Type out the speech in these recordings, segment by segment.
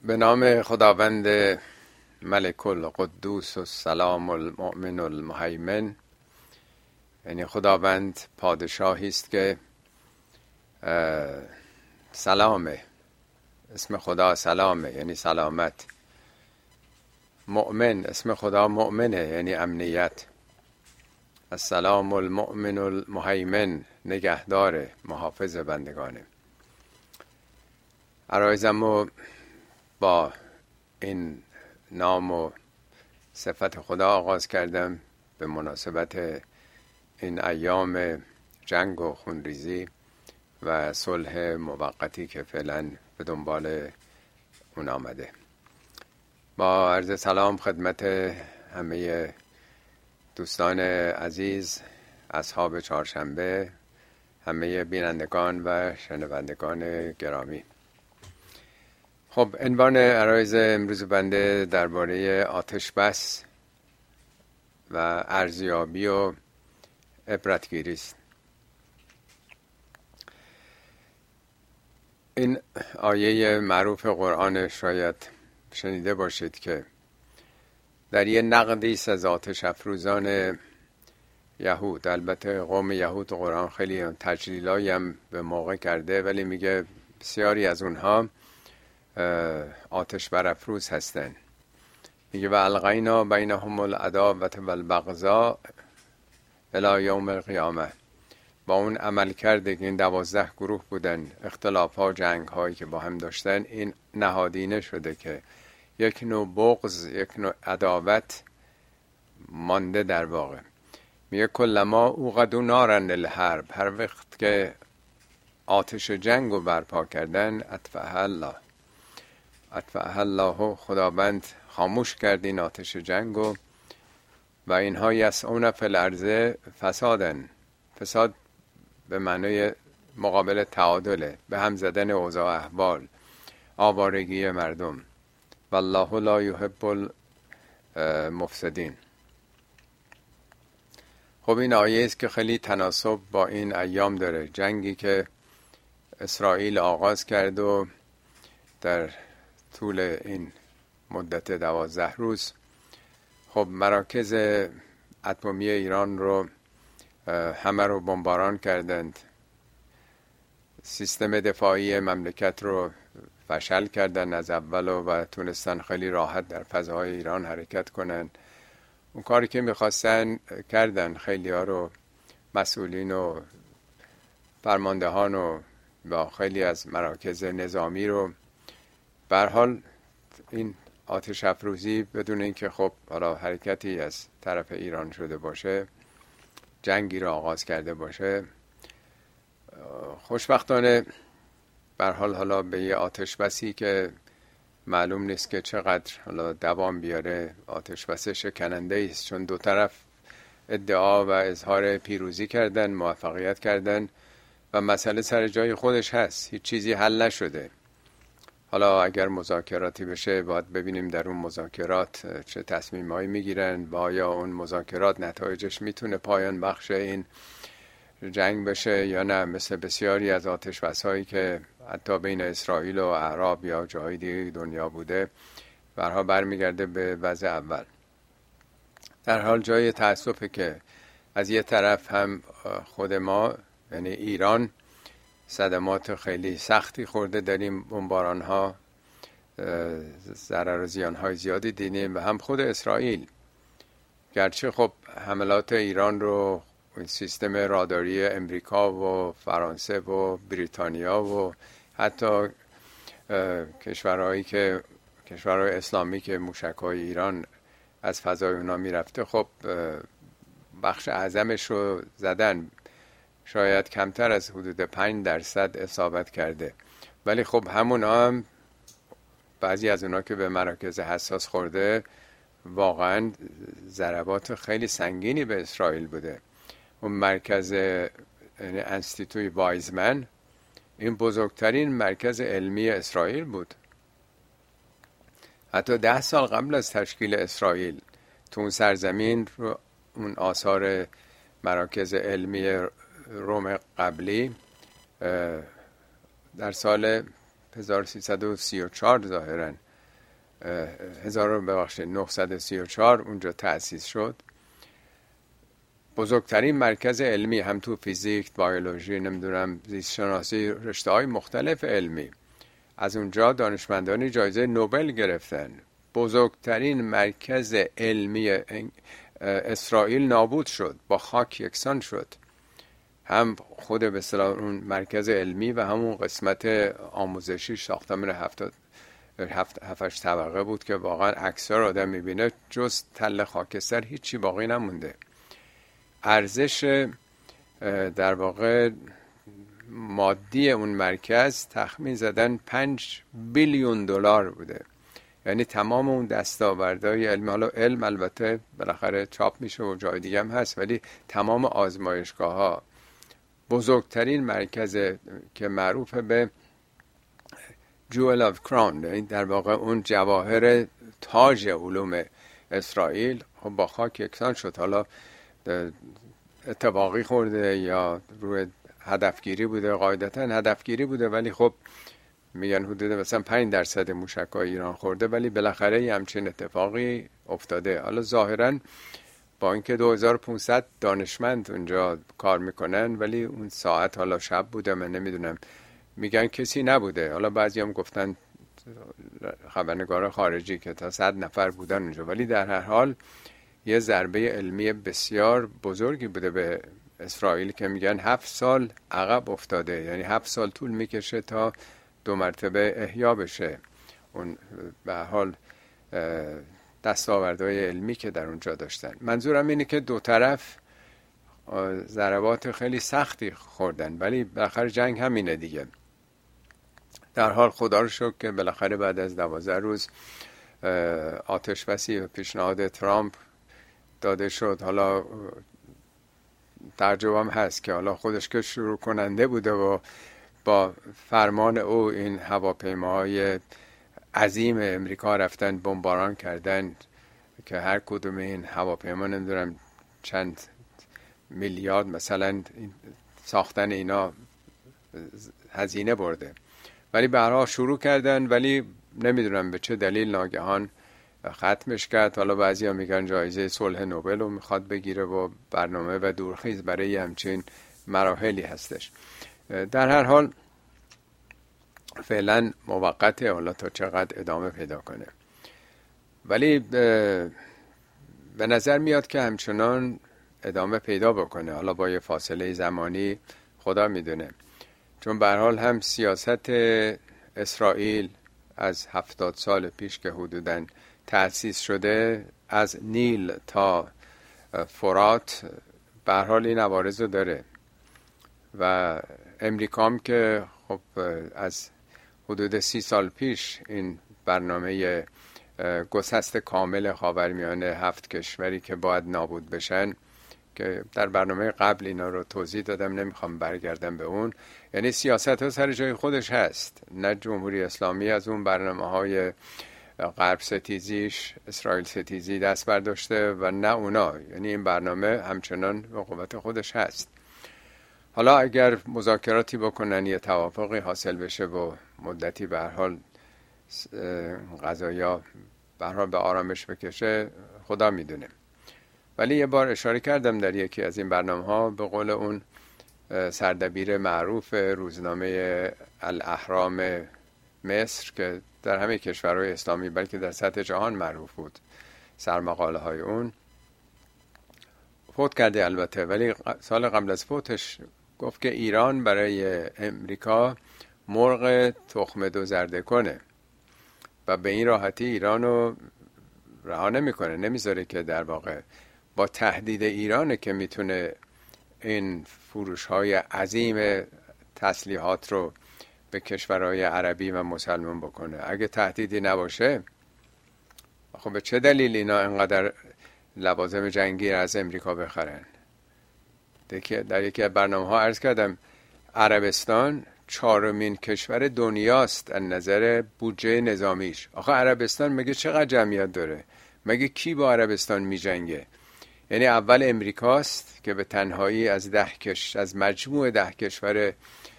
به نام خداوند ملک القدوس و سلام المؤمن المهیمن. یعنی خداوند پادشاهی است که سلامه. اسم خدا سلامه یعنی سلامت. مؤمن، اسم خدا مؤمنه یعنی امنیت. السلام المؤمن المهیمن، نگهدار، محافظ بندگانه. عرایزمو با این نام و صفت خدا آغاز کردم به مناسبت این ایام جنگ و خونریزی و صلح موقتی که فعلا به دنبال اون آمده. با عرض سلام خدمت همه دوستان عزیز، اصحاب چهارشنبه، همه بینندگان و شنوندگان گرامی. خب، عنوان عرایز امروز بنده درباره آتش بس و ارزیابی و عبرتگیری است. این آیه معروف قرآن شاید شنیده باشید که در یه نقدی است از آتش افروزان یهود. البته قوم یهود قرآن خیلی تجلیلایی هم به موقع کرده، ولی میگه بسیاری از اونها آتش برافروز هستن. میگه و القینا بینهم العداوة والبغضاء الی یوم القیامه. با اون عمل کرده که این 12 گروه بودن، اختلاف ها، جنگ هایی که با هم داشتن، این نهادینه شده که یک نوع بغض، یک نوع عداوت مانده در واقع. میگه کلما اوقدوا نارا للحرب، هر وقت که آتش جنگ رو برپا کردن، اطفأها الله، خداوند خاموش کرد این آتش جنگو. و اینها یسعون فی الارض فسادن. فساد به معنای مقابل تعادله، به هم زدن اوضاع احوال، آوارگی مردم. والله لا یحب المفسدین. خب این آیه است که خیلی تناسب با این ایام داره. جنگی که اسرائیل آغاز کرد و در طول این مدت 12 روز خب مراکز اتمی ایران رو همه رو بمباران کردند. سیستم دفاعی مملکت رو فشل کردن از اول و تونستن خیلی راحت در فضاهای ایران حرکت کنن. اون کاری که میخواستن کردن. خیلی ها رو، مسئولین و فرماندهان و با خیلی از مراکز نظامی رو، به هر حال این آتش افروزی بدون اینکه خب حالا حرکتی از طرف ایران شده باشه، جنگی رو آغاز کرده باشه، خوشبختانه به هر حال حالا به یه آتش بسی که معلوم نیست که چقدر حالا دوام بیاره، آتش بس شکننده است، چون دو طرف ادعا و اظهار پیروزی کردن، موفقیت کردن و مسئله سر جای خودش هست، هیچ چیزی حل نشده. حالا اگر مذاکراتی بشه باید ببینیم در اون مذاکرات چه تصمیمایی میگیرن و آیا اون مذاکرات نتایجش میتونه پایان بخش این جنگ بشه یا نه. مثل بسیاری از آتش بس‌هایی که حتی بین اسرائیل و اعراب یا جای دیگه دنیا بوده، برها برمیگرده به وضع اول. در حال جای تأسفه که از یه طرف هم خود ما یعنی ایران صدمات خیلی سختی خورده، داریم بمباران ها، ضرر و زیان های زیادی دیدیم، و هم خود اسرائیل. گرچه خب حملات ایران رو سیستم راداری امریکا و فرانسه و بریتانیا و حتی کشورهای اسلامی که موشک‌های ایران از فضای اونا میرفته، خب بخش اعظمش رو زدن، شاید کمتر از حدود 5% اصابت کرده. ولی خب همون هم بعضی از اونا که به مراکز حساس خورده، واقعا ضربات خیلی سنگینی به اسرائیل بوده. اون مرکز یعنی انستیتوی وایزمن، این بزرگترین مرکز علمی اسرائیل بود. حتی 10 سال قبل از تشکیل اسرائیل تو اون سرزمین رو اون آثار مراکز علمی روم قبلی در سال 1334 ظاهراً 1934 اونجا تأسیس شد. بزرگترین مرکز علمی، هم تو فیزیک، بیولوژی، نمیدونم زیست شناسی، رشته‌های مختلف علمی. از اونجا دانشمندانی جایزه نوبل گرفتن. بزرگترین مرکز علمی اسرائیل نابود شد، با خاک یکسان شد. هم خود به اصطلاح اون مرکز علمی و همون قسمت آموزشی، ساختمان 7-8 طبقه بود که واقعا اکثر آدم میبینه جز تله خاکستر هیچی باقی نمونده. ارزش در واقع مادی اون مرکز تخمین زدن 5 بیلیون دلار بوده. یعنی تمام اون دستاوردهای علمی، حالا علم البته بالاخره چاپ میشه و جای دیگه هم هست، ولی تمام آزمایشگاه ها، بزرگترین مرکز که معروف به جوئل آف کراون، در واقع اون جواهر تاج علوم اسرائیل، خب با خاک یکسان شد. حالا اتفاقی خورده یا روی هدفگیری بوده، قاعدتا هدفگیری بوده، ولی خب میگن حدود مثلا 5% موشک‌های ایران خورده، ولی بالاخره یه همچین اتفاقی افتاده. حالا ظاهراً با اینکه 2500 دانشمند اونجا کار میکنن، ولی اون ساعت حالا شب بوده، من نمیدونم، میگن کسی نبوده. حالا بعضی هم گفتن خبرنگار خارجی که تا 100 نفر بودن اونجا، ولی در هر حال یه ضربه علمی بسیار بزرگی بوده به اسرائیل که میگن 7 سال عقب افتاده. یعنی 7 سال طول میکشه تا 2 مرتبه احیا بشه اون به حال دستاوردهای علمی که در اونجا داشتن. منظورم اینه که دو طرف ضربات خیلی سختی خوردن، ولی بالاخره جنگ همینه دیگه. در حال خدا رو شکر که بالاخره بعد از 12 روز آتش بسی و پیشنهاد ترامپ داده شد. حالا ترجمه هم هست که حالا خودش که شروع کننده بوده و با فرمان او این هواپیماهای عظیم امریکا رفتن بمباران کردن که هر کدوم این هواپیما نمیدونم چند میلیارد مثلا ساختن اینا هزینه برده، ولی به هر حال شروع کردن، ولی نمیدونم به چه دلیل ناگهان ختمش کرد. حالا بعضی ها میگن جایزه صلح نوبل رو میخواد بگیره و برنامه و دورخیز برای همچین مراحلی هستش. در هر حال فعلا موقته، حالا تا چقدر ادامه پیدا کنه، ولی به نظر میاد که همچنان ادامه پیدا بکنه، حالا با یه فاصله زمانی خدا میدونه. چون به هر حال هم سیاست اسرائیل از 70 سال پیش که حدوداً تأسیس شده، از نیل تا فرات به هر حال این عوارض رو داره و امریکا هم که خب از حدود 30 سال پیش این برنامه گسست کامل خاورمیانه 7 کشوری که باید نابود بشن، که در برنامه قبل اینا رو توضیح دادم، نمیخوام برگردم به اون. یعنی سیاست ها سر جای خودش هست، نه جمهوری اسلامی از اون برنامه های غرب ستیزیش، اسرائیل ستیزی دست برداشته و نه اونا. یعنی این برنامه همچنان به قوت خودش هست. حالا اگر مذاکراتی بکنن، یه توافقی حاصل بشه و مدتی به هر حال قضایا به هر حال به آرامش بکشه، خدا میدونه. ولی یه بار اشاره کردم در یکی از این برنامه‌ها، به قول اون سردبیر معروف روزنامه الاهرام مصر که در همه کشورهای اسلامی بلکه در سطح جهان معروف بود، سرمقاله های اون، فوت کرده البته، ولی سال قبل از فوتش گفت که ایران برای امریکا مرغ تخم 2 زرده کنه و به این راحتی ایرانو رها نمیکنه، نمیذاره که در واقع با تهدید ایرانه که میتونه این فروش های عظیم تسلیحات رو به کشورهای عربی و مسلمان بکنه. اگه تهدیدی نباشه، خب به چه دلیل اینا انقدر لوازم جنگی از امریکا بخرن؟ در یکی از برنامه ها عرض کردم عربستان 4مین کشور دنیاست از نظر بودجه نظامیش. آخه عربستان مگه چقدر جمعیت داره؟ مگه کی با عربستان می جنگه؟ یعنی اول امریکاست که به تنهایی از مجموع 10 کشور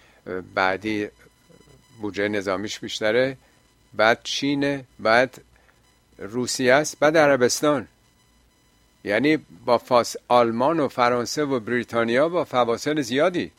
بعدی بودجه نظامیش بیشتره، بعد چینه، بعد روسیه است، بعد عربستان. یعنی با آلمان و فرانسه و بریتانیا با فواصل زیادی.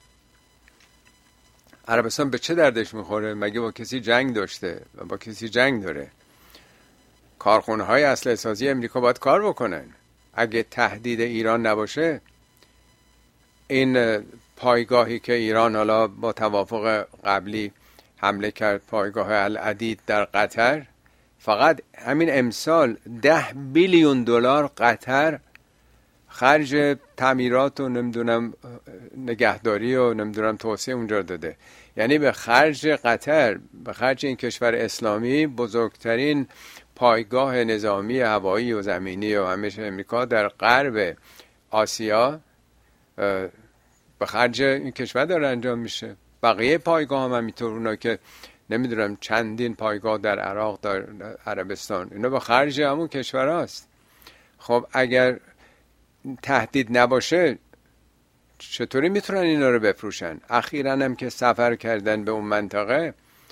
عربستان به چه دردش میخوره؟ مگه با کسی جنگ داشته و با کسی جنگ داره؟ کارخونه های اسلحه سازی امریکا باید کار بکنن. اگه تهدید ایران نباشه، این پایگاهی که ایران حالا با توافق قبلی حمله کرد، پایگاه العدید در قطر، فقط همین امسال 10 بیلیون دلار قطر خرج تعمیرات و نمیدونم نگهداری و نمیدونم توسعه اونجا داده. یعنی به خرج قطر، به خرج این کشور اسلامی، بزرگترین پایگاه نظامی هوایی و زمینی و همیشه امریکا در غرب آسیا به خرج این کشور داره انجام میشه. بقیه پایگاه هم همینطور، اونا که نمیدونم چندین پایگاه در عراق، در عربستان، اینا به خرج همون کشور هست. خب اگر تهدید نباشه چطوری میتونن اینا رو بفروشن؟ اخیراً هم که سفر کردن به اون منطقه،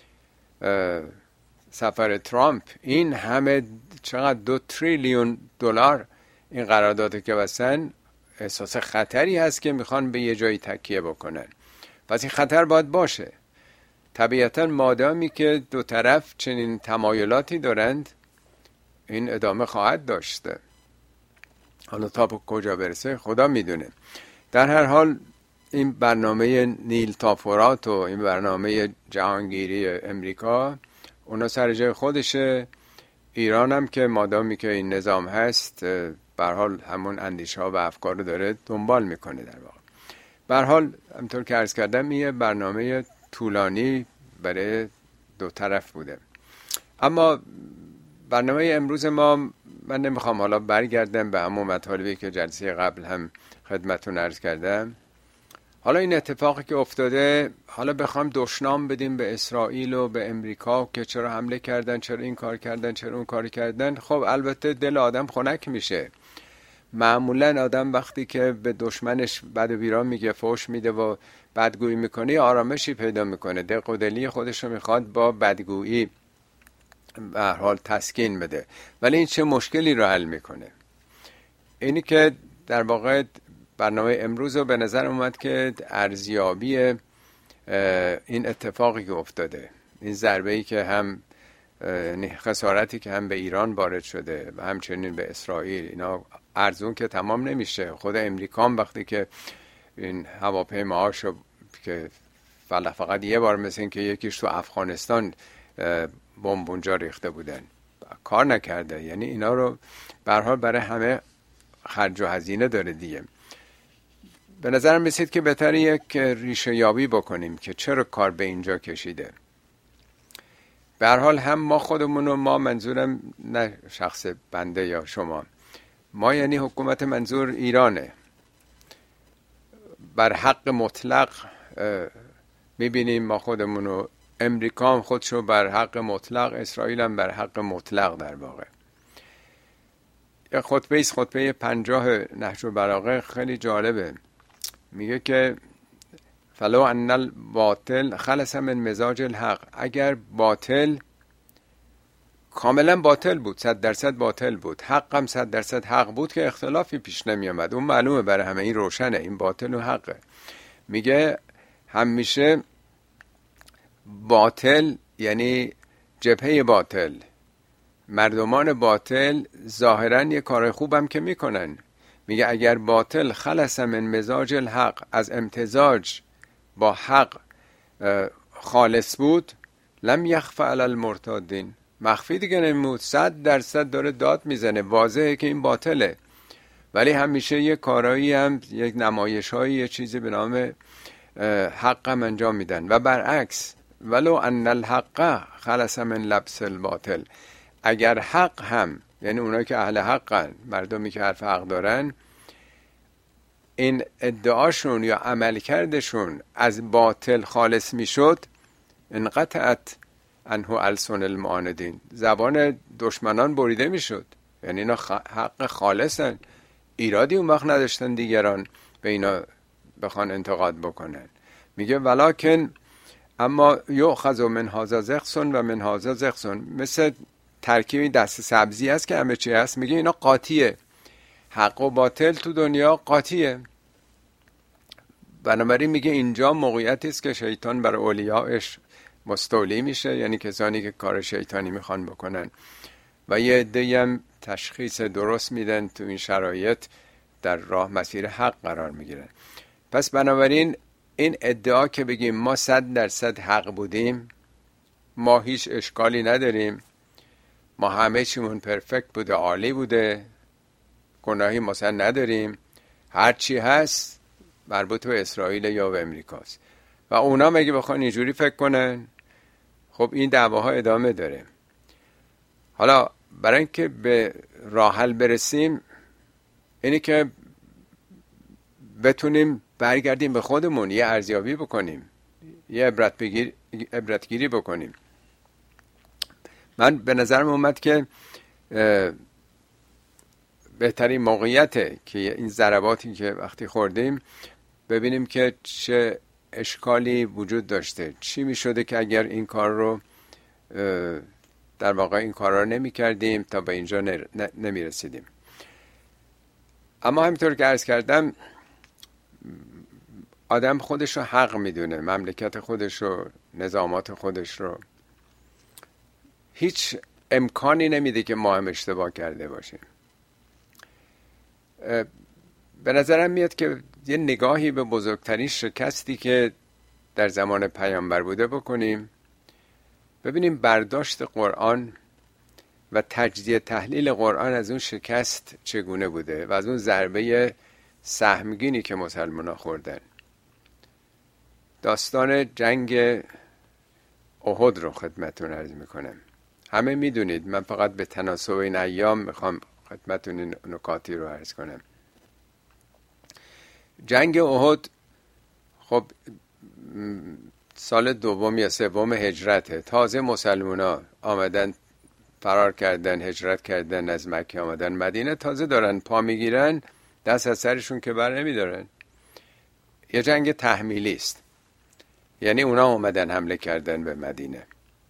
سفر ترامپ، این همه چقدر 2 تریلیون دلار این قرارداده که بستن، احساس خطری هست که میخوان به یه جایی تکیه بکنن. پس این خطر باید باشه. طبیعتاً مادامی که دو طرف چنین تمایلاتی دارند، این ادامه خواهد داشته. حالا تا به کجا برسه خدا میدونه. در هر حال این برنامه نیل تا فرات و این برنامه جهانگیری امریکا، اونا سر جای خودشه. ایران هم که مادامی که این نظام هست، به هر حال همون اندیشه ها و افکار رو داره دنبال میکنه. در واقع به هر حال همطور که عرض کردم یه برنامه طولانی برای دو طرف بوده. اما برنامه امروز ما، من نمیخوام حالا برگردم به همون مطالبی که جلسه قبل هم خدمتتون عرض کردم. حالا این اتفاقی که افتاده، حالا بخوام دشنام بدیم به اسرائیل و به امریکا که چرا حمله کردن، چرا این کار کردن، چرا اون کار کردن، خب البته دل آدم خنک میشه. معمولا آدم وقتی که به دشمنش بد و بیرا میگه، فحش میده و بدگویی میکنه، آرامشی پیدا میکنه. دق و دلی خودش رو میخواد با بدگویی به هر حال تسکین بده. ولی این چه مشکلی رو حل میکنه؟ اینی که در واقع برنامه امروز رو به نظر اومد که ارزیابی این اتفاقی که افتاده، این ضربه‌ای که هم خسارتی که هم به ایران وارد شده و همچنین به اسرائیل، اینا ارزون که تمام نمیشه. خود امریکا هم وقتی که این هواپیماهاشو که فقط یه بار، مثل این که یکیش تو افغانستان بمب اونجا ریخته بودن، کار نکرده. یعنی اینا رو به هر حال برای همه خرج و هزینه داره دیگه. به نظرم رسید که بهتر یک ریشه یابی بکنیم که چرا کار به اینجا کشیده. به هر حال هم ما خودمون و ما، منظورم نه شخص بنده یا شما، ما یعنی حکومت، منظور ایرانه، بر حق مطلق میبینیم ما خودمونو. امریکا هم خودشو بر حق مطلق، اسرائیل هم بر حق مطلق. در واقع یک خطبه 50 نهج البلاغه خیلی جالبه. میگه که فلو ان الباطل خلص من مزاج الحق، اگر باطل کاملا باطل بود، 100% باطل بود، حق هم 100% حق بود، که اختلافی پیش نمی آمد. اون معلومه برای همه، این روشنه، این باطل و حقه. میگه همیشه باطل یعنی جبهه باطل، مردمان باطل ظاهرا یه کار خوبم که میکنن. میگه اگر باطل خلص من مزاج الحق، از امتزاج با حق خالص بود، لم یخفى علی المرتادین، مخفی دیگه نمود، 100% داره داد میزنه، واضحه که این باطله. ولی همیشه یه کارایی هم، یک نمایش‌هایی، یه چیزی به نام حق هم انجام میدن. و برعکس، ولو ان الحق خلص من لبس الباطل، اگر حق هم، یعنی اونایی که اهل حقن، مردمی که حرف حق دارن، این ادعاشون یا عملکردشون از باطل خالص میشد، انقطعت عنه السن المعاندین، زبان دشمنان بریده میشد. یعنی اینا حق خالصن، ایرادی اون وقت نداشتن دیگران به اینا بخوان انتقاد بکنن. میگه ولکن اما یؤخذ من هذا زخس و من هذا زخس، مثل ترکیب دست سبزی است که همه چی هست، میگه اینا قاطیه، حق و باطل تو دنیا قاطیه. بنابراین میگه اینجا موقعیتی است که شیطان بر اولیاءش مستولی میشه، یعنی کسانی که کار شیطانی میخوان بکنن، و یه عده‌ای هم تشخیص درست میدن تو این شرایط در راه مسیر حق قرار میگیرن. پس بنابراین این ادعا که بگیم ما 100% حق بودیم، ما هیچ اشکالی نداریم، ما همه چیمون پرفکت بوده، عالی بوده، گناهی مثلا نداریم، هر چی هست مربوط به اسرائیل یا به امریکاست، و اونا مگه بخوان اینجوری فکر کنن؟ خب این دعواها ادامه داره. حالا برای اینکه به راه حل برسیم، اینی که بتونیم برگردیم به خودمون، یه ارزیابی بکنیم، یه عبرتگیری بکنیم. من به نظرم اومد که بهترین موقعیته که این ضرباتی که وقتی خوردیم ببینیم که چه اشکالی وجود داشته، چی می شده که اگر این کار رو در واقع این کار رو نمی کردیم تا به اینجا نمی رسیدیم. اما همینطور که عرض کردم، آدم خودش رو حق می دونه، مملکت خودش رو، نظامات خودش رو. هیچ امکانی نمیده که ما هم اشتباه کرده باشیم. به نظرم میاد که یه نگاهی به بزرگترین شکستی که در زمان پیامبر بوده بکنیم، ببینیم برداشت قرآن و تجزیه تحلیل قرآن از اون شکست چگونه بوده و از اون ضربه سهمگینی که مسلمان ها خوردن. داستان جنگ احد رو خدمتون عرض میکنم. همه میدونید، من فقط به تناسب این ایام میخوام خدمتون این نکاتی رو عرض کنم. جنگ احد خب سال 2 یا 3 هجرته، تازه مسلمونا آمدن، فرار کردن، هجرت کردن، از مکه آمدن مدینه، تازه دارن پا میگیرن، دست از سرشون که بر نمیدارن. یه جنگ تحمیلی است، یعنی اونا آمدن حمله کردن به مدینه.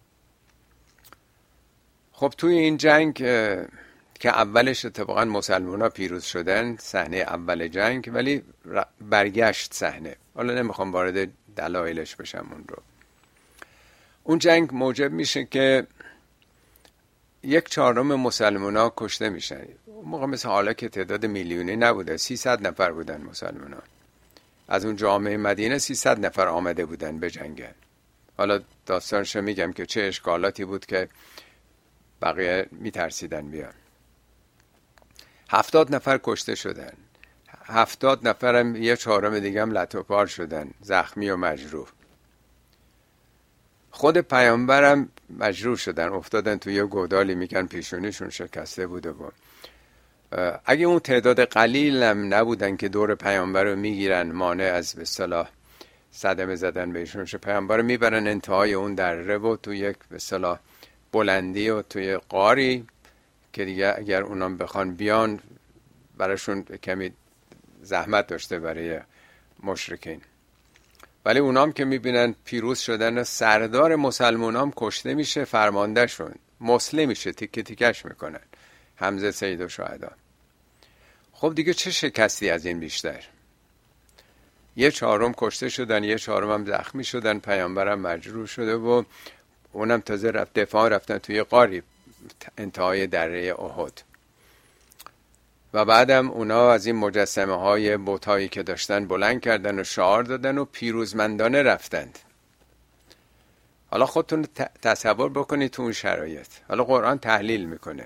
خب توی این جنگ که اولش اتفاقا مسلمونا پیروز شدن، صحنه اول جنگ، ولی برگشت صحنه، حالا نمیخوام وارد دلایلش بشم اون رو. اون جنگ موجب میشه که 1/4 مسلمونا کشته میشن. اون موقع مثل حالا که تعداد میلیونی نبوده، 300 نفر بودن مسلمونا. از اون جامعه مدینه 300 نفر آمده بودن به جنگن. حالا داستانشو میگم که چه اشکالاتی بود که بقیه میترسیدن بیان. 70 نفر کشته شدن، 70 نفرم 1/4 دیگه هم لطو پار شدن، زخمی و مجروح. خود پیامبرم مجروح شدن، افتادن توی یه گودالی، میگن پیشونیشون شکسته بوده بود. اگه اون تعداد قلیل هم نبودن که دور پیامبر رو میگیرن، مانع از به اصطلاح صدمه زدن بهشون، پیامبر رو میبرن انتهای اون دره و توی یک به اصطلاح بلندی و توی غاری که دیگه اگر اونام بخوان بیان براشون کمی زحمت داشته برای مشرکین. ولی اونام که میبینن پیروز شدن، سردار مسلمانام کشته میشه، فرمانده شون مسلم میشه، تیکه تیکش میکنن، حمزه سید الشهدا. خب دیگه چه شکستی از این بیشتر؟ 1/4 کشته شدن، 1/4 هم زخمی شدن، پیامبرم مجروح شده و اونم تازه رفتن توی غاری انتهای دره احد. و بعدم اونا از این مجسمه های بتایی که داشتن بلند کردن و شعار دادن و پیروزمندانه رفتند. حالا خودتون تصور بکنید تو اون شرایط. حالا قرآن تحلیل میکنه،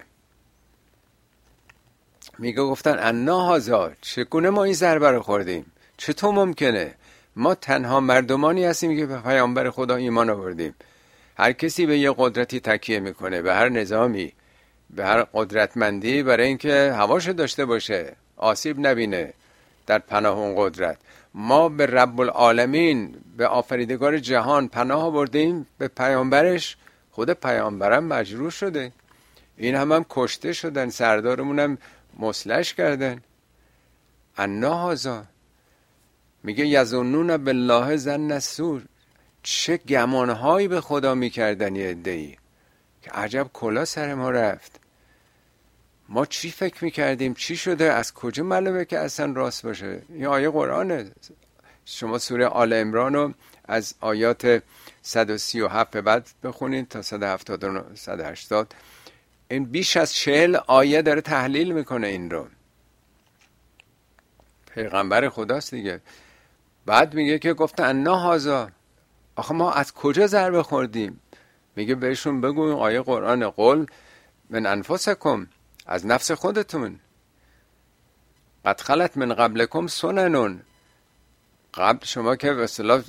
میگه گفتن انا هذا، چگونه ما این ضربه رو خوردیم؟ چطور ممکنه؟ ما تنها مردمانی هستیم که به پیامبر خدا ایمان آوردیم. هر کسی به یه قدرتی تکیه میکنه، به هر نظامی، به هر قدرتمندی، برای اینکه هواشو داشته باشه، آسیب نبینه در پناه اون قدرت. ما به رب العالمین، به آفریدگار جهان پناه آوردیم، به پیامبرش. خود پیامبرم مجروح شده، این هم کشته شدن، سردارمون هم مسلش کردن. انا هذا، میگه یظنون بالله ظن السوء، چه گمانهایی به خدا میکردن یه عده‌ای. که عجب کلا سر ما رفت، ما چی فکر میکردیم چی شده، از کجا معلومه که اصلا راست باشه؟ این آیه قرآنه. شما سوره آل عمران رو از آیات 137 به بعد بخونین تا 179 180، این بیش از 40 آیه داره تحلیل میکنه این رو. پیغمبر خداست دیگه. بعد میگه که گفته انا هازا، آخه ما از کجا ضربه خوردیم؟ میگه بهشون بگو این آیه قرآن، قل من انفسکم، از نفس خودتون، قد خلت من قبلکم سننون، قبل شما که به اصطلاح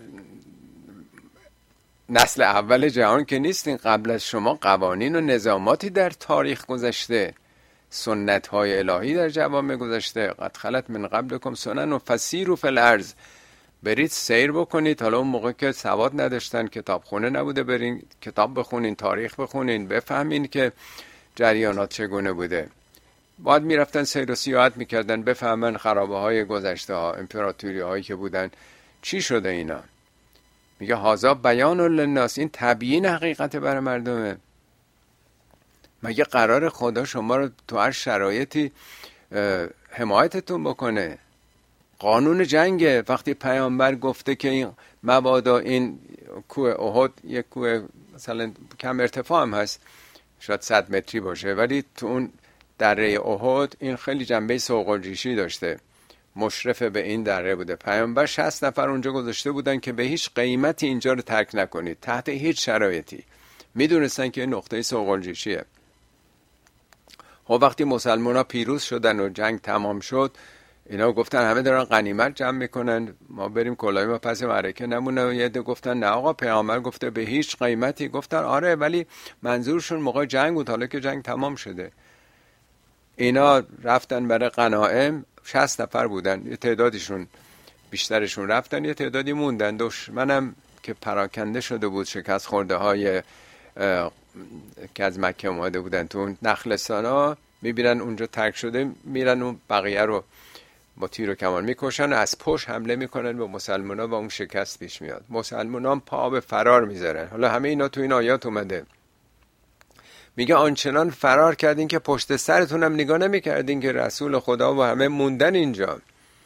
نسل اول جهان که نیستین، قبل از شما قوانین و نظاماتی در تاریخ گذشته، سنت های الهی در جوامع گذشته. قد خلت من قبلکم سنن فسیروا فی الارض، برید سیر بکنید. حالا اون موقع که سواد نداشتن، کتابخونه نبوده، برین کتاب بخونین، تاریخ بخونین، بفهمین که جریانات چگونه بوده. بعد میرفتن سیر و سیاحت میکردن، بفهمن خرابه های گذشته ها، امپراتوری هایی که بودن چی شده اینا. میگه هازا بیان للناس، این تبیین حقیقت برای مردمه. مگه قرار خدا شما رو تو هر شرایطی حمایتتون بکنه؟ قانون جنگه. وقتی پیامبر گفته که این مبادا این کوه احد یک کوه مثلا کم ارتفاع هم هست، شاید 100 متری باشه، ولی تو اون دره احد این خیلی جنبه سوق‌الجیشی داشته، مشرف به این دره بوده. پیامبر 60 نفر اونجا گذاشته بودن که به هیچ قیمتی اینجا رو ترک نکنید، تحت هیچ شرایطی. میدونستن که نقطه سوق‌الجیشیه. خب وقتی مسلمان ها پیروز شدن و جنگ تمام شد، اینا گفتن همه دارن غنیمت جمع میکنن، ما بریم کلاه ما پس معرکه نمونه. یه عده گفتن نه آقا، پیامبر گفته به هیچ قیمتی. گفتن آره، ولی منظورشون موقع جنگ بود، حالا که جنگ تمام شده. اینا رفتن برای غنایم، 60 نفر بودن، یه تعدادشون بیشترشون رفتن، یه تعدادی موندن. دشمنم که پراکنده شده بود، شکست خورده های که از مکه اومده بودن تو اون نخلستانا، میبینن اونجا ترک شده، میرن اون بقیه رو با تیر و کمان میکشن و از پشت حمله میکنن به مسلمانا و اون شکست پیش میاد. مسلمانان پا به فرار میذارن. حالا همه اینا تو این آیات اومده. میگه آنچنان فرار کردین که پشت سرتون هم نگاه نمیکردین که رسول خدا و همه موندن اینجا.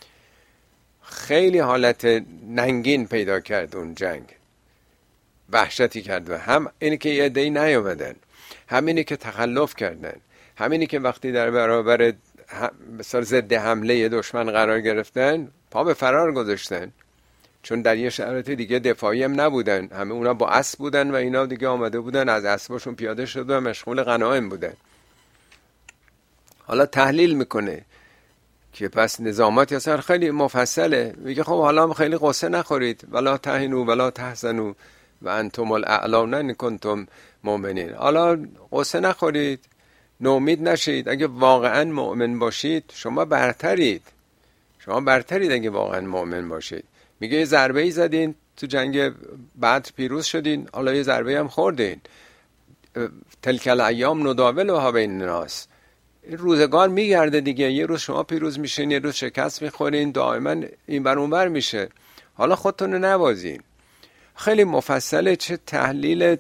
خیلی حالت ننگین پیدا کرد اون جنگ، وحشتی کرد. و هم اینی که یه عده‌ای نیومدن، همینی که تخلف کردن، همینی که وقتی در برابر مثلا ضد حمله دشمن قرار گرفتن پا به فرار گذاشتن، چون در یه شرایط دیگه دفاعی هم نبودن. همه اونا با اسب بودن و اینا دیگه آمده بودن از اسباشون پیاده شده و مشغول غنایم بودن. حالا تحلیل میکنه که پس نظامات اصلا خیلی مفصله. میگه خب حالا هم خیلی قصه نخورید، ولا تهنوا ولا تحزنوا و انتم الاعلون ان کنتم مؤمنین. حالا قصه نخورید، نومید نشید. اگه واقعا مؤمن باشید شما برترید، شما برترید اگه واقعا مؤمن باشید. میگه یه ضربه ای زدین تو جنگ بدر، پیروز شدین، حالا یه ضربه هم خوردین. تلک الایام نداولها بین الناس، این روزگار میگرده دیگه، یه روز شما پیروز میشین، یه روز شکست میخورین، دائما این بر اون بر میشه. حالا خودتون رو نبازین. خیلی مفصله، چه تحلیل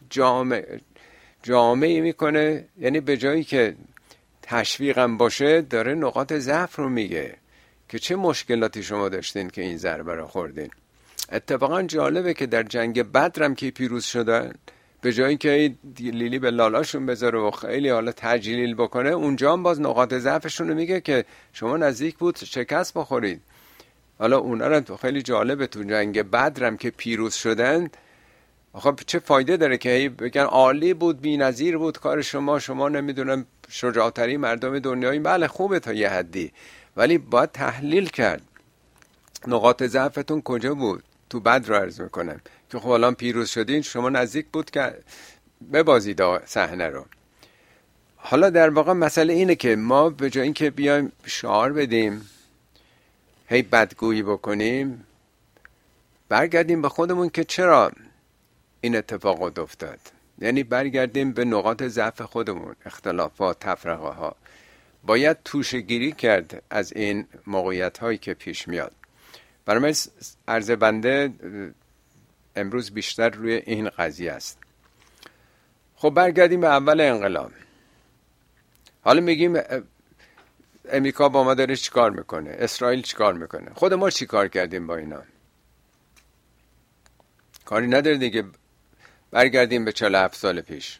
جامعی میکنه. یعنی به جایی که تشویقم باشه داره نقاط ضعف رو میگه که چه مشکلاتی شما داشتین که این ضربه رو خوردین. اتفاقا جالبه که در جنگ بدرم که پیروز شدن، به جایی که لیلی به لالاشون بذاره و خیلی حالا تجلیل بکنه، اونجا هم باز نقاط ضعفشون رو میگه که شما نزدیک بود شکست بخورید. حالا اونا رو خیلی جالبه تو جنگ بدرم که پیروز شدن، خب چه فایده داره که بگن عالی بود، بی‌نظیر بود کار شما نمیدونم شجاع‌ترین مردم دنیایی. بله خوبه تا یه حدی، ولی باید تحلیل کرد نقاط ضعفتون کجا بود. تو بدر رو عرض میکنم که خب الان پیروز شدین، شما نزدیک بود که ببازید صحنه رو. حالا در واقع مسئله اینه که ما به جای اینکه بیایم شعار بدیم، هی بدگویی بکنیم، برگردیم به خودمون که چرا این اتفاقات افتاد. یعنی برگردیم به نقاط ضعف خودمون، اختلافات، تفرقه ها. باید توشه گیری کرد از این موقعیت هایی که پیش میاد. برای من عرض بنده امروز بیشتر روی این قضیه است. خب برگردیم به اول انقلاب. حالا میگیم امریکا با ما داره چیکار میکنه، اسرائیل چیکار میکنه، خود ما چیکار کردیم با اینا؟ کاری نداره دیگه. برگردیم به 47 سال پیش.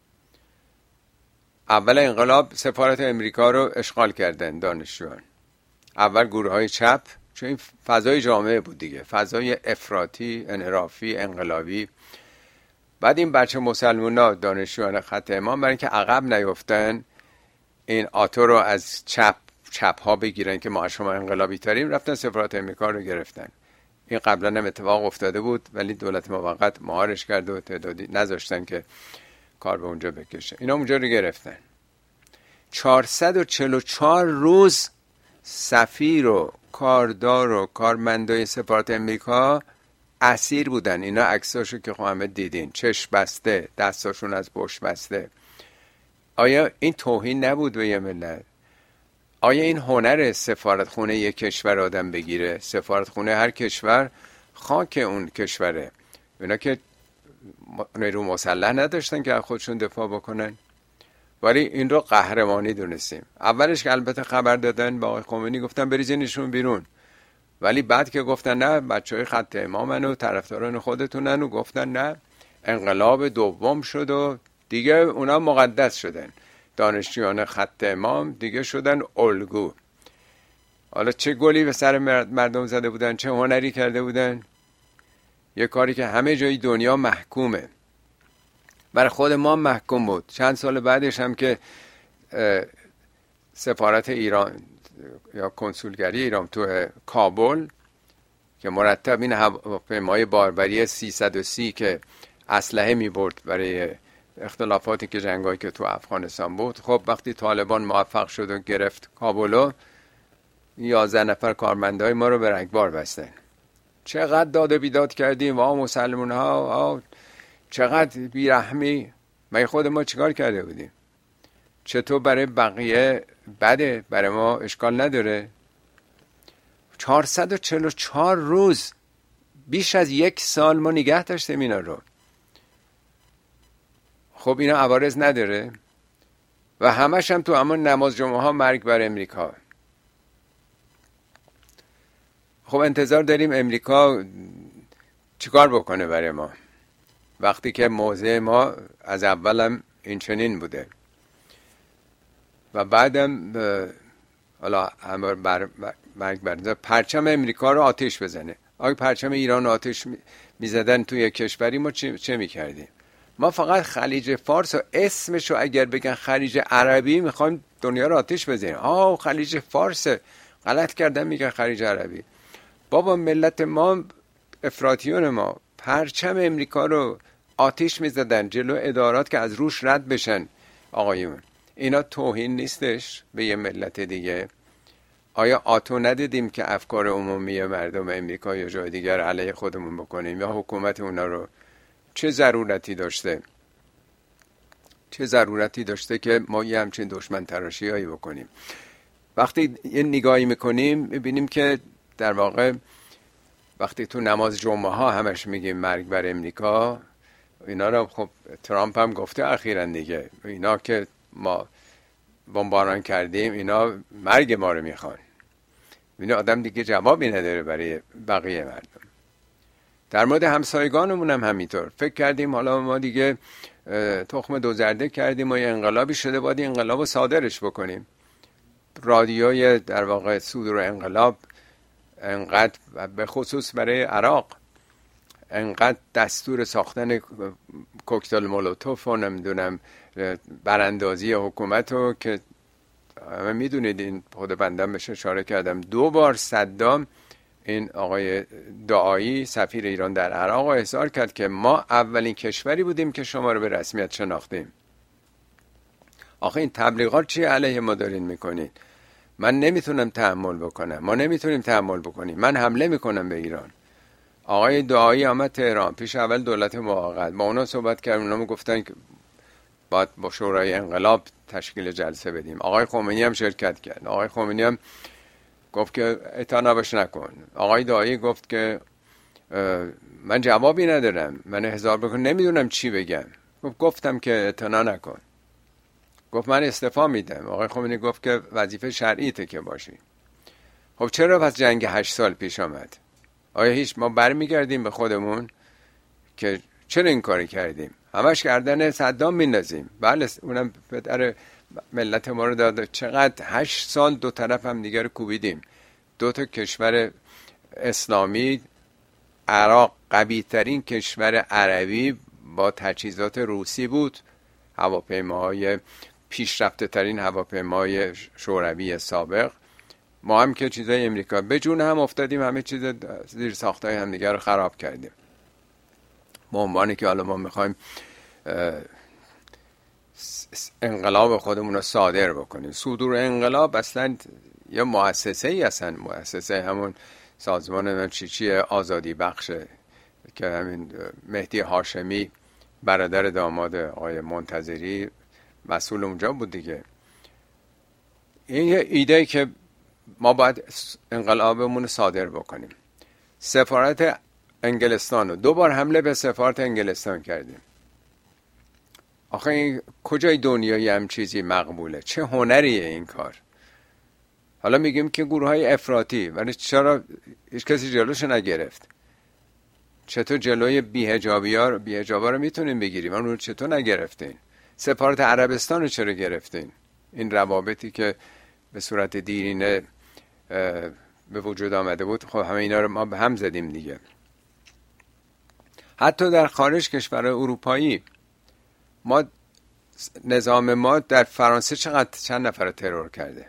اول انقلاب سفارت امریکا رو اشغال کردن دانشجویان. اول گروه های چپ، چون این فضای جامعه بود دیگه، فضای افراطی، انحرافی، انقلابی. بعد این بچه مسلمونا دانشجویان خط امام برای اینکه عقب نیفتن، این آتو رو از چپ ها بگیرن که ما شما انقلابی تریم، رفتن سفارت امریکا رو گرفتن. این قبلا هم اتفاق افتاده بود ولی دولت موقت مهارش کرد و تعدادی نذاشتن که کار به اونجا بکشه. اینا اونجا رو گرفتن. 444 روز سفیر و کاردار و کارمندای سفارت امریکا اسیر بودن. اینا عکساشو که خب همه دیدین، چشم بسته، دستاشون از پشت بسته. آیا این توهین نبود به یه ملت؟ آیا این هنر سفارتخونه یک کشور آدم بگیره؟ سفارتخونه هر کشور خاک اون کشوره. اینا که نیرو مسلح نداشتن که خودشون دفاع بکنن، ولی این رو قهرمانی دونستیم. اولش که البته خبر دادن با آقای خمینی گفتن بریزینشون بیرون، ولی بعد که گفتن نه بچهای خط امامن و طرفداران خودتونن و گفتن نه، انقلاب دوم شد و دیگه اونا مقدس شدن. دانشجویان خط امام دیگه شدن الگو. حالا چه گلی به سر مردم زده بودن، چه هنری کرده بودن، یه کاری که همه جای دنیا محکومه. برای خود ما محکوم بود. چند سال بعدش هم که سفارت ایران یا کنسولگری ایران تو کابل که مرتب این هواپیمای باربری 330 که اسلحه می برد برای اختلافاتی که جنگایی که تو افغانستان بود، خب وقتی طالبان موفق شد و گرفت کابلو، 11 نفر کارمندای ما رو به رگبار بستن. چقدر داد و بیداد کردیم وا مسلمون ها، چقدر بیرحمی. ما خود ما چیکار کرده بودیم؟ چطور برای بقیه بده، برای ما اشکال نداره؟ 444 روز، بیش از 1 سال ما نگه داشتیم اینا رو. خب اینا عوارض نداره؟ و همش هم تو همون نماز جمعه ها مرگ بر امریکا. خب انتظار داریم امریکا چیکار بکنه برای ما وقتی که موضع ما از اولم این چنین بوده و بعدم حالا مرگ بر پرچم امریکا رو آتش بزنه. آگه پرچم ایران رو آتش میزدن توی کشوری ما چه میکردیم؟ ما فقط خلیج فارس و اسمشو اگر بگن خلیج عربی میخوایم دنیا رو آتش بزنیم. خلیج فارس، غلط کردن میگن خلیج عربی. بابا ملت ما، افراطیون ما، پرچم امریکا رو آتش میزدن جلو ادارات که از روش رد بشن. آقایون اینا توهین نیستش به یه ملت دیگه؟ آیا آتو ندیدیم که افکار عمومی مردم امریکا یا جای دیگر علیه خودمون بکنیم یا حکومت اونا رو؟ چه ضرورتی داشته که ما یه همچین دشمن تراشی هایی بکنیم؟ وقتی یه نگاهی میکنیم میبینیم که در واقع وقتی تو نماز جمعه ها همش میگیم مرگ بر امریکا، اینا رو خب ترامپ هم گفته اخیراً دیگه، اینا که ما بمباران کردیم اینا مرگ ما رو میخوان. اینا آدم دیگه جوابی نداره برای بقیه مردم. در مورد همسایگانمون هم همینطور. فکر کردیم حالا ما دیگه تخم دو زرده کردیم و یه انقلابی شده، باید انقلاب رو صادرش بکنیم. رادیوی در واقع صدور انقلاب انقدر، به خصوص برای عراق، انقدر دستور ساختن کوکتل مولوتوف و نمیدونم براندازی حکومت رو که همه میدونید، این خود بندم بهش اشاره کردم، 2 بار صدام این آقای دعایی سفیر ایران در عراق رو احضار کرد که ما اولین کشوری بودیم که شما رو به رسمیت شناختیم. آخه این تبلیغات چی علیه ما دارین میکنین؟ من نمیتونم تحمل بکنم، ما نمیتونیم تحمل بکنیم. من حمله میکنم به ایران. آقای دعایی آمد تهران پیش اول دولت موقت، با اونا صحبت کردم، اونا گفتن که باید با شورای انقلاب تشکیل جلسه بدیم. آقای خمینی هم شرکت کرد. آقای خمینی هم گفت که اطاعت نکن. آقای دعایی گفت که من جوابی ندارم، من احضار بکن، نمیدونم چی بگم. گفتم که اعتنا نکن. گفت من استعفا میدم. آقای خمینی گفت که وظیفه شرعیته که باشی. خب چرا پس جنگ 8 سال پیش آمد؟ آیا هیچ ما برمیگردیم به خودمون که چرا این کاری کردیم؟ همش گردن صدام میندازیم. بله اونم پدر ملت ما رو داده. چقدر 8 سال دو طرف هم دیگر کوبیدیم. دو تا کشور اسلامی، عراق قوی ترین کشور عربی با تجهیزات روسی بود، هواپیماهای پیشرفته ترین هواپیمای شوروی سابق. ما هم که چیزای امریکا به جون هم افتادیم، همه چیز زیر ساختای هم دیگر رو خراب کردیم. به عنوانی که حالا ما میخوایم انقلاب خودمون رو صادر بکنیم. صدور انقلاب اصلا یا مؤسسه ای، اصلا مؤسسه همون سازمان چیچی آزادی بخشه که همین مهدی هاشمی برادر داماد آقای منتظری مسئول اونجا بود دیگه. این یه ایده که ما باید انقلابمون رو صادر بکنیم. سفارت انگلستان رو 2 بار حمله به سفارت انگلستان کردیم. آخه این کجای دنیایی هم چیزی مقبوله؟ چه هنریه این کار؟ حالا میگیم که گروه های افراطی، ولی چرا هیچ کسی جلوش نگرفت؟ چطور جلوی بی‌حجابا رو میتونین بگیریم؟ اون رو چطور نگرفتین؟ سفارت عربستان رو چرا گرفتین؟ این روابطی که به صورت دیرینه به وجود آمده بود، خب همه اینا رو ما به هم زدیم دیگه. حتی در خارج کشور اروپایی ما نظام ما در فرانسه چند نفر ترور کرده.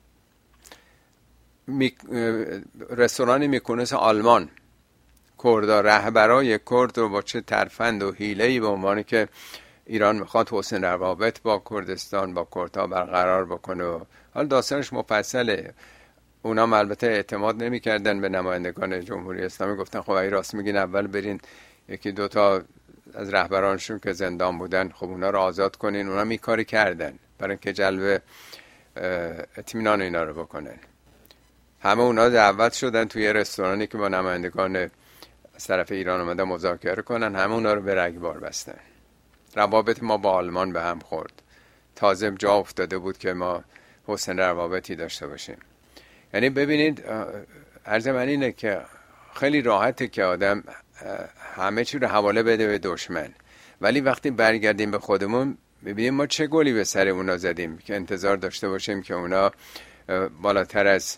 رستوران میکونس آلمان، کردها، رهبرای کرد رو با چه ترفند و حیله‌ای به عنوانی که ایران میخواد حسن روابط با کردستان با کردها برقرار بکنه و حالا داستانش مفصله. اونا البته اعتماد نمی‌کردن به نمایندگان جمهوری اسلامی، گفتن خب اگه راست میگین اول برین یکی 2 تا از رهبرانشون که زندان بودن خب اونا رو آزاد کنین. اونا می کاری کردن برای اینکه جلب اطمینان اینا رو بکنن. همه اونا دعوت شدن توی رستورانی که با نمایندگان از طرف ایران اومدن مذاکره کنن، همه اونا رو به رگبار بستن. روابط ما با آلمان به هم خورد. تازه جا افتاده بود که ما حسن روابطی داشته باشیم. یعنی ببینید عرض من اینه که خیلی راحته که آدم همه چی رو حواله بده به دشمن، ولی وقتی برگردیم به خودمون ببینیم ما چه گلی به سر اونا زدیم که انتظار داشته باشیم که اونا بالاتر از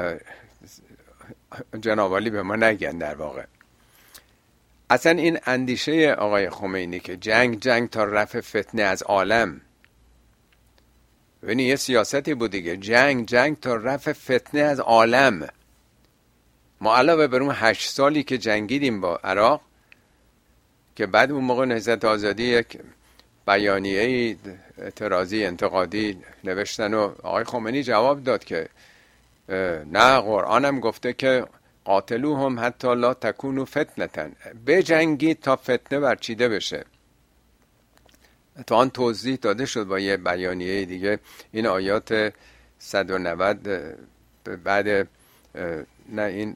جنابعالی به ما نگن. در واقع اصلا این اندیشه آقای خمینی که جنگ تا رفع فتنه از عالم، ببینید یه سیاستی بود دیگه، جنگ تا رفع فتنه از عالم. ما علاوه بر اون 8 سالی که جنگیدیم با عراق، که بعد اون موقع نهضت آزادی یک بیانیه اعتراضی انتقادی نوشتن و آقای خمینی جواب داد که نه، قرآنم گفته که قاتلوهم حتی لا تکونوا فتنة، بجنگید تا فتنه برچیده بشه. تا آن توضیح داده شد با یه بیانیه دیگه. این آیات 190 بعد نه این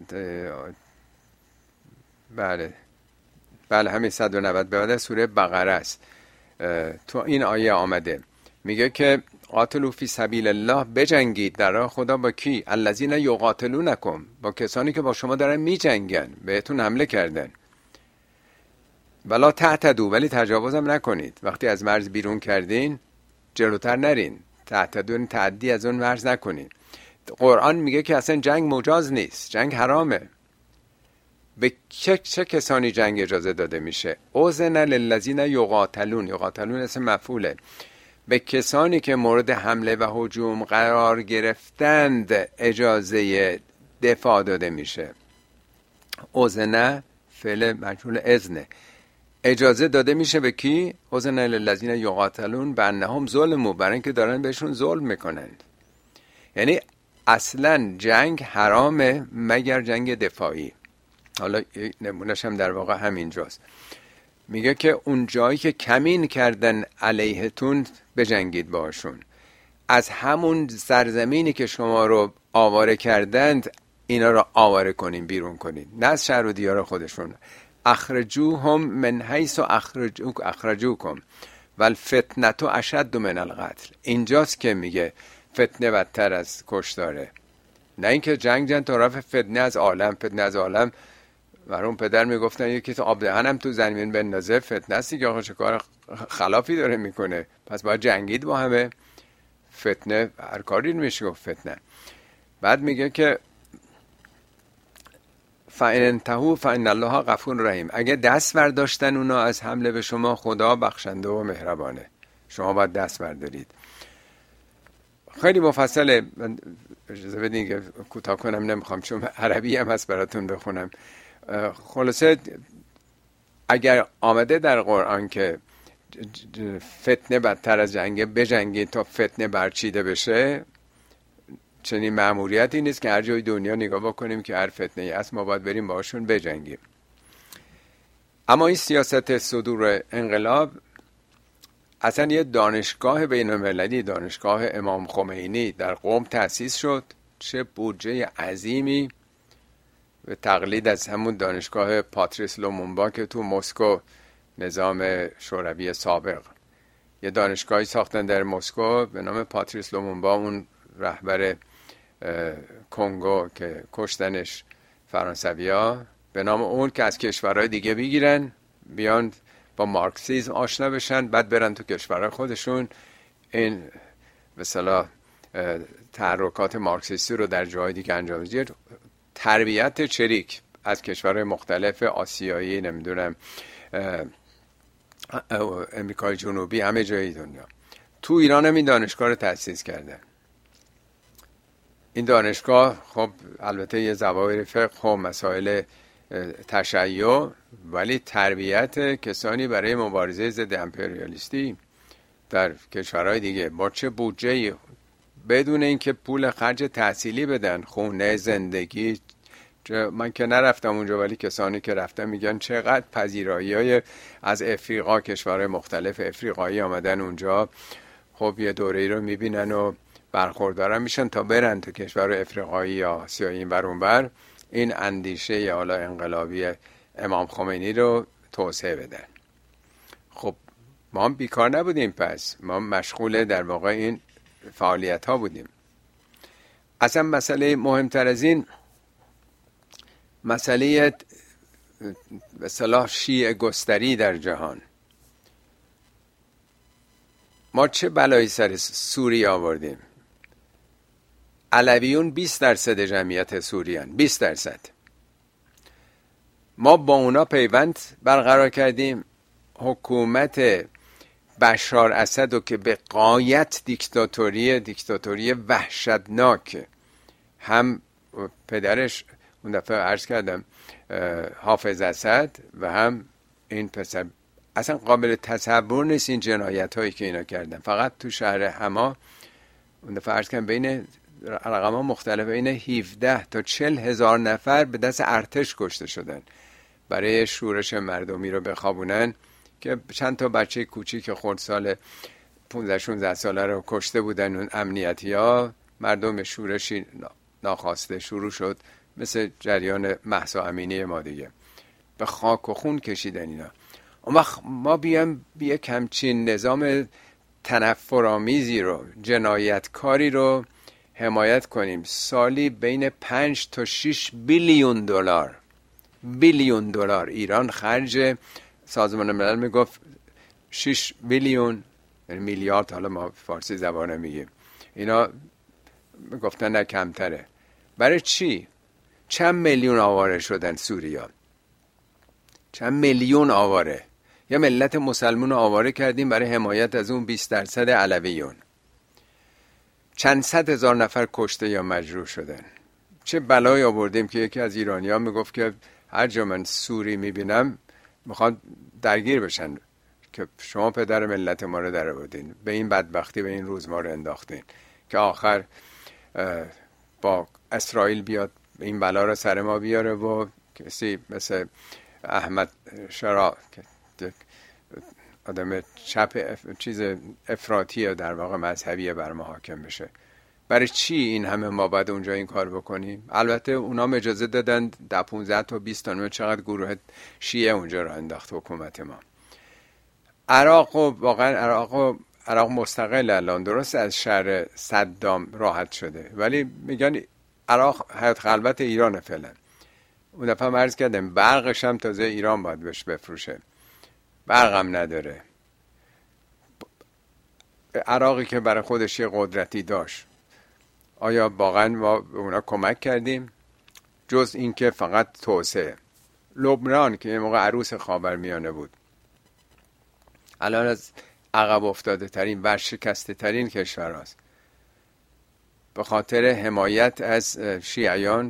بله همین 190 به بعد سوره بقره است. تو این آیه آمده میگه که قاتلوا فی سبیل الله، بجنگید در راه خدا. با کی؟ الذین یقاتلونکم، با کسانی که با شما دارن میجنگن، بهتون حمله کردن. ولا تعتدوا، ولی تجاوزم نکنید. وقتی از مرز بیرون کردین جلوتر نرین. تعتدوا تعدی از اون مرز نکنید. قرآن میگه که اصلا جنگ مجاز نیست، جنگ حرامه. به چه کسانی جنگ اجازه داده میشه؟ اذن للذین یقاتلون، یقاتلون اسم مفعوله، به کسانی که مورد حمله و هجوم قرار گرفتند اجازه دفاع داده میشه. اذن فعل مجهول اذن، اجازه داده میشه به کی؟ اذن للذین یقاتلون بانهم ظلموا، برای اینکه دارن بهشون ظلم میکنند. یعنی اصلا جنگ حرامه مگر جنگ دفاعی. حالا نمونهش هم در واقع همینجاست. میگه که اون جایی که کمین کردن علیهتون بجنگید باشون. از همون سرزمینی که شما رو آواره کردند اینا رو آواره کنین، بیرون کنین، نه از شهر و دیار خودشون. اخرجوهم من حیث اخرجوکم و الفتنة اشد من القتل. اینجاست که میگه فتنه بدتر از کشتاره، نه اینکه جنگ طرف فتنه از عالم. مرحوم پدر میگفتن یکی تو آب دهنم تو زمین بندازه فتنه است دیگه، آقا چه کار خلافی داره میکنه، پس باید جنگید با همه. فتنه هر کاری میشه گفت فتنه. بعد میگه که فَإِنْ انتهوا فَإِنَّ اللَّهَ غَفُورٌ رحیم. اگه دست برداشتن اونا از حمله به شما، خدا بخشنده و مهربانه، شما باید دست بردارید. خیلی مفصله، اجازه بدین که کوتاه کنم، نمیخوام چون عربی هم هست براتون بخونم. خلاصه اگر آمده در قرآن که فتنه بدتر از جنگه، بجنگید تا فتنه برچیده بشه، چنین مأموریتی نیست که هر جای دنیا نگاه بکنیم که هر فتنه‌ای هست ما باید بریم باشون بجنگیم. اما این سیاست صدور انقلاب اصلا یه دانشگاه بین‌المللی، دانشگاه امام خمینی در قم تأسیس شد. چه بودجه عظیمی، به تقلید از همون دانشگاه پاتریس لومونبا که تو مسکو نظام شوروی سابق، یه دانشگاهی ساختن در مسکو به نام پاتریس لومونبا، اون رهبر کنگو که کشتنش فرانسویا، به نام اون که از کشورهای دیگه بگیرن بیان با مارکسیسم آشنا بشن، بعد برن تو کشورهای خودشون این به اصطلاح تحرکات مارکسیستی رو در جای دیگه انجام بدن. تربیت چریک از کشورهای مختلف آسیایی، نمیدونم امریکای جنوبی، همه جای دنیا. تو ایران هم این دانشگاه رو تأسیس کردن. این دانشگاه خب البته یه ظواهر فقه و مسائل تشیع، ولی تربیت کسانی برای مبارزه ضد امپریالیستی در کشورهای دیگه با چه بودجه‌ای، بدون اینکه پول خرج تحصیلی بدن، خونه، زندگی. من که نرفتم اونجا، ولی کسانی که رفتن میگن چقدر پذیرایی‌های از افریقا، کشورهای مختلف افریقایی آمدن اونجا، خب یه دوره‌ای رو میبینن و برخوردارن میشن تا برن تو کشور افریقایی یا آسیایی این ور اون ور، این اندیشه یا حالا انقلابی امام خمینی رو توسعه بدن. خب ما هم بیکار نبودیم، پس ما مشغول در واقع این فعالیت ها بودیم. اصلا مسئله مهمتر از این، مسئله به اصطلاح شیعه گستری در جهان. ما چه بلایی سر سوریه آوردیم؟ علویون 20% جمعیت سوریان، 20%. ما با اونا پیوند برقرار کردیم. حکومت بشار اسد رو که به غایت دیکتاتوری وحشتناک، هم پدرش اون دفعه عرض کردم حافظ اسد و هم این پسر، اصلا قابل تصور نیست این جنایت هایی که اینا کردن. فقط تو شهر حما اون دفعه عرض کردم بین رقم ها مختلف، بین 17 تا 40 هزار نفر به دست ارتش کشته شدن برای شورش مردمی رو بخوابونن، که چند تا بچه کوچیک خردسال 15-16 ساله رو کشته بودن اون امنیتی ها. مردم شورشی ناخواسته شروع شد، مثل جریان مهسا امینی ما دیگه، به خاک و خون کشیدن اینا. اون وقت ما بیام یک همچین نظام تنفرآمیزی رو، جنایتکاری رو حمایت کنیم، سالی بین 5 تا 6 بیلیون دلار ایران خرج، سازمان ملل میگفت 6 بیلیون یعنی میلیارد، حالا ما فارسی زبانه میگیم، اینا میگفتن نه کمتره. برای چی؟ چند میلیون آواره شدن سوریا، چند میلیون آواره. یا ملت مسلمون آواره کردیم برای حمایت از اون 20% علویون. چند صد هزار نفر کشته یا مجروح شدن. چه بلایی آوردیم که یکی از ایرانی‌ها میگفت که هر جا من سوری میبینم میخواد درگیر بشن، که شما پدر ملت ما رو در آوردین، به این بدبختی، به این روز ما رو انداختین که آخر با اسرائیل بیاد این بلا رو سر ما بیاره و کسی مثل احمد شرا که آدم چپ چیز افراطی در واقع مذهبی بر ما حاکم بشه. برای چی این همه ما باید اونجا این کار بکنیم؟ البته اونا اجازه دادن 10 15 تا 20 تا چقدر گروه شیعه اونجا را انداخت حکومت ما. عراق و واقعا عراق مستقل الان، درست از شر صدام راحت شده، ولی میگن عراق حیات خلوت ایران فعلا. اون دفعه هم عرض کردم برقش هم تازه ایران باید بهش بفروشه، برقم نداره. عراقی که برای خودش یه قدرتی داشت، آیا واقعا ما به اونا کمک کردیم؟ جز این که فقط توسعه. لبنان که یه موقع عروس خاورمیانه بود، الان از عقب افتاده ترین ورشکسته ترین کشور هست به خاطر حمایت از شیعیان.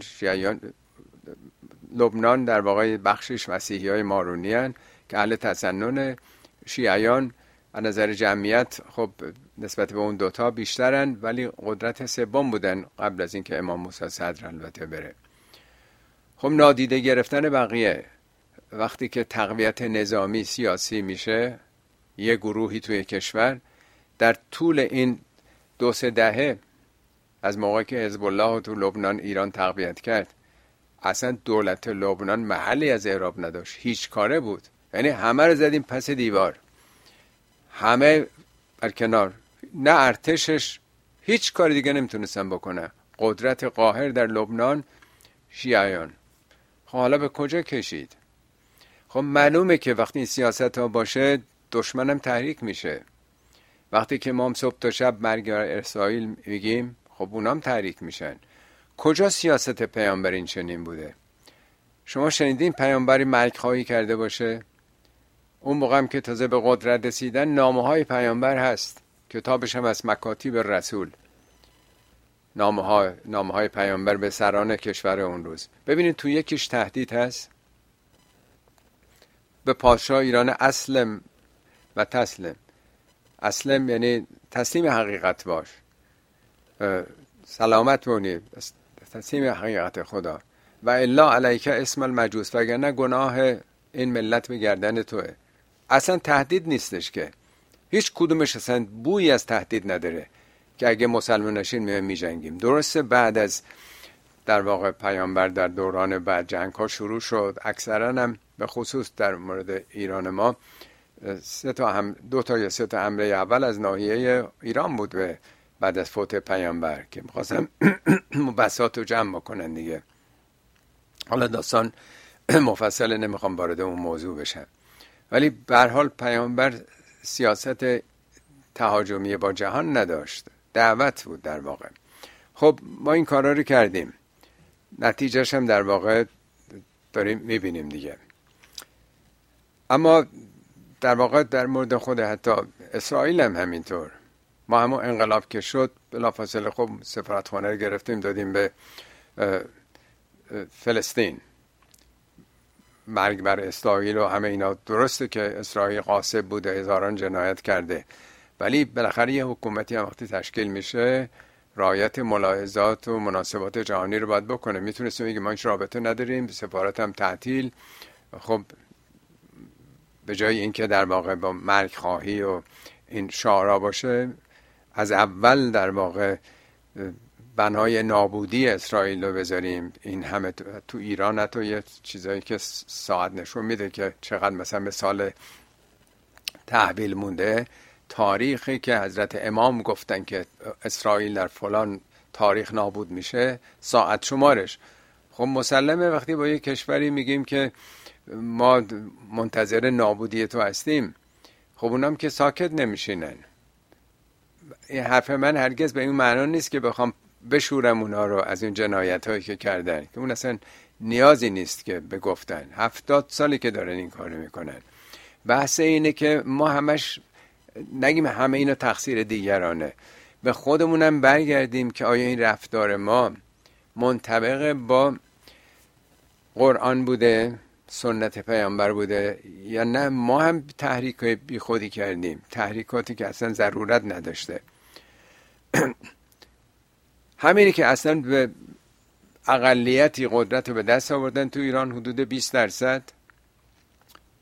لبنان در واقع بخشش مسیحی های مارونی هن که اهل تسنن. شیعیان از نظر جمعیت خب نسبت به اون دوتا بیشترن، ولی قدرت سوم بودن قبل از اینکه امام موسی صدر البته بره. خب نادیده گرفتن بقیه وقتی که تقویت نظامی سیاسی میشه یه گروهی توی کشور، در طول این 2-3 دهه از موقعی که حزب الله تو لبنان ایران تقویت کرد، اصلا دولت لبنان محلی از اعراب نداشت، هیچ کاره بود. یعنی همه رو زدیم پس دیوار، همه بر کنار، نه ارتشش هیچ کار دیگه نمیتونستن بکنه. قدرت قاهر در لبنان شیعیان. خب حالا به کجا کشید؟ خب معلومه که وقتی این سیاست ها باشه دشمنم تحریک میشه. وقتی که ما صبح تا شب مرگ اسرائیل میگیم خب اونام تحریک میشن. کجا سیاست پیامبر این چنین بوده؟ شما شنیدین پیامبری مرگ خواهی کرده باشه؟ اون موقع هم که تازه به قدرت رسیدن نامه های پیامبر هست، کتابش هم از مکاتیب رسول، نامه های پیامبر به سران کشور اون روز. ببینید تو یکیش تهدید هست به پادشاه ایران: اسلم و تسلم. اسلم یعنی تسلیم حقیقت باش، سلامت بونی، تسلیم حقیقت خدا، و الا علیک اسم المجوس، وگرنه گناه این ملت به گردن توه. اصلا تهدید نیستش که، هیچ کدومش اصلا بویی از تهدید نداره که اگه مسلمان نشین می جنگیم. درسته بعد از در واقع پیامبر در دوران بعد جنگ ها شروع شد، اکثرا هم به خصوص در مورد ایران ما 2 تا یا 3 تا حمله اول از ناحیه ایران بود به بعد از فوت پیامبر که می‌خواستن مبساط رو جمع بکنن دیگه. حالا داستان مفصل، نمیخوام وارد اون موضوع بشم، ولی به هر حال پیامبر سیاست تهاجمی با جهان نداشت، دعوت بود در واقع. خب ما این کارا رو کردیم، نتیجهش هم در واقع داریم میبینیم دیگه. اما در واقع در مورد خود حتی اسرائیل هم همینطور. ما همون انقلاب که شد بلافاصله خب سفارتخانه رو گرفتیم دادیم به فلسطین. مرگ بر اسرائیل و همه اینا، درسته که اسرائیل غاصب بوده، هزاران جنایت کرده، ولی بالاخره یه حکومتی هم وقتی تشکیل میشه رعایت ملاحظات و مناسبات جهانی رو باید بکنه. میتونستیم بگیم ما هیچ رابطه نداریم، سفارت هم تعطیل. خب به جای اینکه در واقع با مرگ خواهی و این شعارا باشه، از اول در واقع بنای نابودی اسرائیل رو بذاریم. این همه تو ایران حتی یه چیزایی که ساعت نشون میده که چقدر مثلا به سال تحویل مونده، تاریخی که حضرت امام گفتن که اسرائیل در فلان تاریخ نابود میشه، ساعت شمارش. خب مسلمه وقتی با یه کشوری میگیم که ما منتظر نابودی تو هستیم، خب اونام که ساکت نمیشینن. این حرف من هرگز به این معنا نیست که بخوام بشورم اونا رو از این جنایت هایی که کردن، که اون اصلا نیازی نیست که بگفتن. 70 سالی که دارن این کارو میکنن. بحث اینه که ما همش نگیم همه اینا تقصیر دیگرانه، به خودمونم برگردیم که آیا این رفتار ما منطبق با قرآن بوده، سنت پیامبر بوده، یا نه ما هم تحریک بی خودی کردیم، تحریکاتی که اصلا ضرورت نداشته. همینی که اصلا به اقلیتی قدرت رو به دست آوردن تو ایران، حدود 20%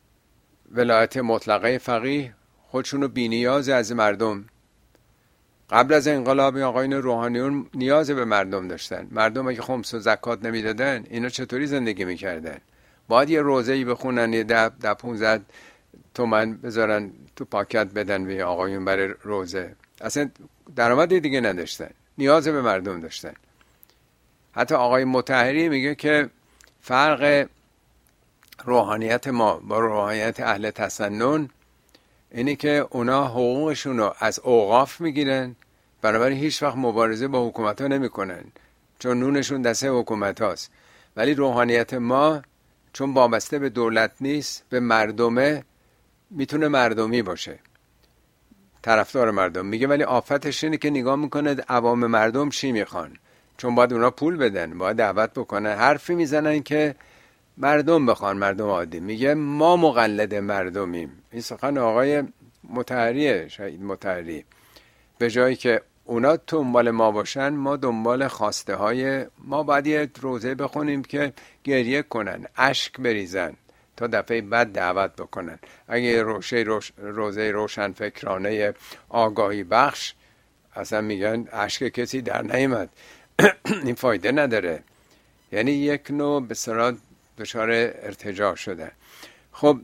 ولایت مطلقه فقیه، خودشونو بی نیاز از مردم قبل از انقلاب این آقایون روحانیون نیاز به مردم داشتن. مردم اگه خمس و زکات نمیدادن اینا چطوری زندگی میکردن؟ باید یه روزه‌ای بخونن، یه 10-15 تومن بذارن تو پاکت بدن به آقایون برای روزه. اصلا درآمد دیگه نداشتن، نیاز به مردم داشتن. حتی آقای مطهری میگه که فرق روحانیت ما با روحانیت اهل تسنن اینی که اونا حقوقشون رو از اوقاف میگیرن، بنابراین هیچ وقت مبارزه با حکومت ها نمی کنن چون نونشون دسته حکومت هاست. ولی روحانیت ما چون وابسته به دولت نیست، به مردمه، میتونه مردمی باشه، طرفدار مردم میگه. ولی آفتش اینه که نگاه میکنه عوام مردم چی میخوان، چون باید اونا پول بدن، باید دعوت بکنن، حرفی میزنن که مردم بخوان، مردم عادی. میگه ما مقلد مردمیم. این سخن آقای مطهریه، شهید مطهری. به جایی که اونا دنبال ما باشن، ما دنبال خواسته های ما. باید یه روزه بخونیم که گریه کنن، اشک بریزن، تا دفعه بعد دعوت بکنن. اگه روزه روشن فکرانه آگاهی بخش، اصلا میگن اشک کسی در نیامد این فایده نداره. یعنی یک نوع به صورت دچار ارتجاع شده. خب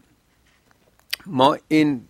ما این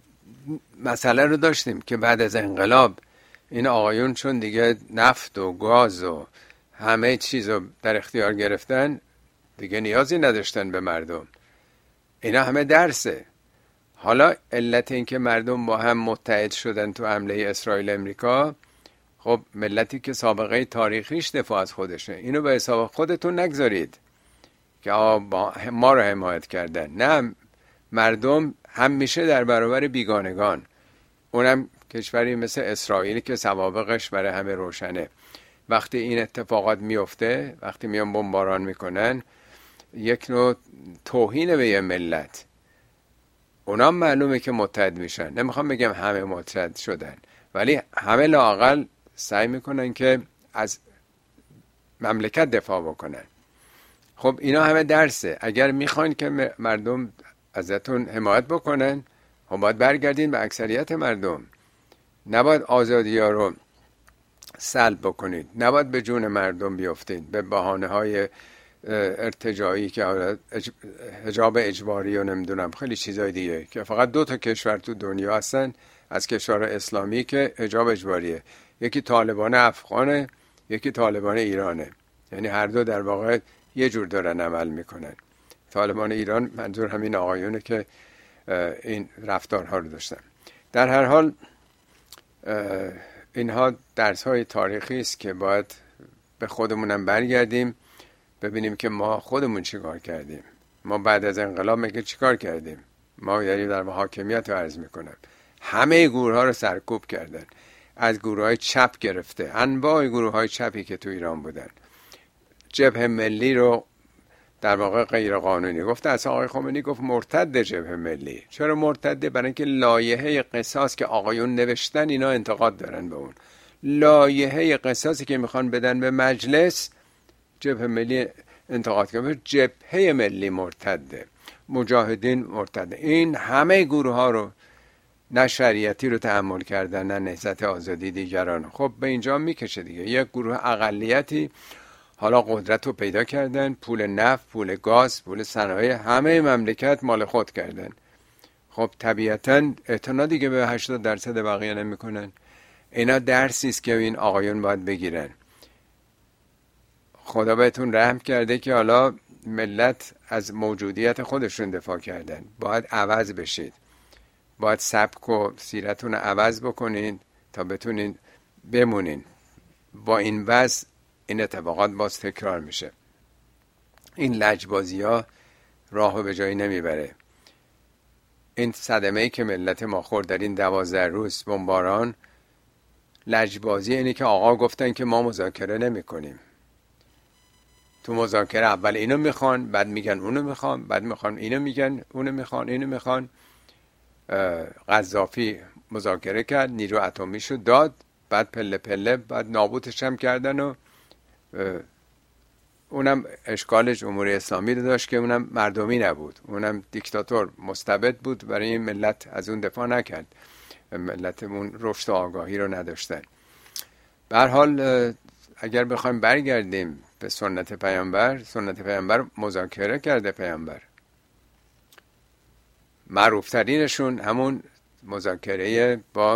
مسئله رو داشتیم که بعد از انقلاب این آقایون چون دیگه نفت و گاز و همه چیز رو در اختیار گرفتن، دیگه نیازی نداشتن به مردم. اینا همه درسه. حالا علت این که مردم با هم متحد شدن تو حمله اسرائیل امریکا، خب ملتی که سابقه تاریخیش دفاع از خودشه، اینو به حساب خودتون نگذارید که ما رو حمایت کردن. نه، مردم هم میشه در برابر بیگانگان، اونم کشوری مثل اسرائیل که سوابقش برای همه روشنه. وقتی این اتفاقات میفته، وقتی میان بمباران میکنن، یک نوع توهین به یه ملت. اونا معلومه که متحد میشن. نمیخوام بگم همه متحد شدن، ولی همه لااقل سعی میکنن که از مملکت دفاع بکنن. خب اینا همه درسه. اگر میخواین که مردم ازتون حمایت بکنن، خب باید برگردین به اکثریت مردم. نباید آزادی ها رو سلب بکنید، نباید به جون مردم بیفتید به بهانه های ارتجاعی که حجاب اجباری و نمیدونم خیلی چیزای دیگه، که فقط 2 کشور تو دنیا هستن از کشور اسلامی که حجاب اجباریه. یکی طالبان افغانه، یکی طالبان ایرانه. یعنی هر دو در واقع یه جور دارن عمل میکنن. طالبان ایران منظور همین آقایونه که این رفتارها رو داشتن. در هر حال اینها درس های تاریخی است که باید به خودمونم برگردیم، ببینیم که ما خودمون چیکار کردیم. ما بعد از انقلاب مگه چیکار کردیم؟ ما یعنی در حاکمیت رو عرض میکنم، همه گروه ها رو سرکوب کردن، از گروه های چپ گرفته، انواع گروه های چپی که تو ایران بودن. جبهه ملی رو در واقع غیر قانونی گفته. اصلا آقای خمینی گفت مرتد جبهه ملی. چرا مرتده؟ برای اینکه لایحه قصاص که آقایون نوشتن اینا انتقاد دارن به اون لایحه قصاصی که میخوان بدن به مجلس. جبهه ملی انتقاد کرده، جبهه ملی مرتده، مجاهدین مرتده. این همه گروه ها رو نه شریعتی رو تحمل کردن، نه نهضت آزادی دیگران. خب به اینجا میکشه دیگه. یک گروه اقلیتی حالا قدرت رو پیدا کردن، پول نفت، پول گاز، پول صنایع، همه مملکت مال خود کردن. خب طبیعتاً اعتنا دیگه به 80% بقیه نمیکنن. اینا درسی است که این آقایون باید بگیرن. خدا بهتون رحم کرده که حالا ملت از موجودیت خودشون دفاع کردن. باید عوض بشید، باید سبک و سیرتون عوض بکنین تا بتونین بمونین. با این وضع این اتفاقات باز تکرار میشه. این لجبازی ها راهو به جایی نمیبره. این صدمه‌ای که ملت ما خورد در این 12 روز بمباران، لجبازی اینه که آقا گفتن که ما مذاکره نمی کنیم. تو مذاکره اول اینو میخوان، بعد میگن اونو میخوان، بعد میخوان اینو میگن اونو میخوان، اینو میخوان. قذافی مذاکره کرد، نیرو اتمیشو داد، بعد پله پله بعد نابودش هم کردن و اونم اشکال جمهوری اسلامی رو داشت که اونم مردمی نبود، اونم دیکتاتور مستبد بود، برای این ملت از اون دفاع نکرد. ملتمون رشد و آگاهی رو نداشتن. به هر حال اگر بخوایم برگردیم به سنت پیامبر مذاکره کرده. پیامبر معروفترینشون همون مذاکره با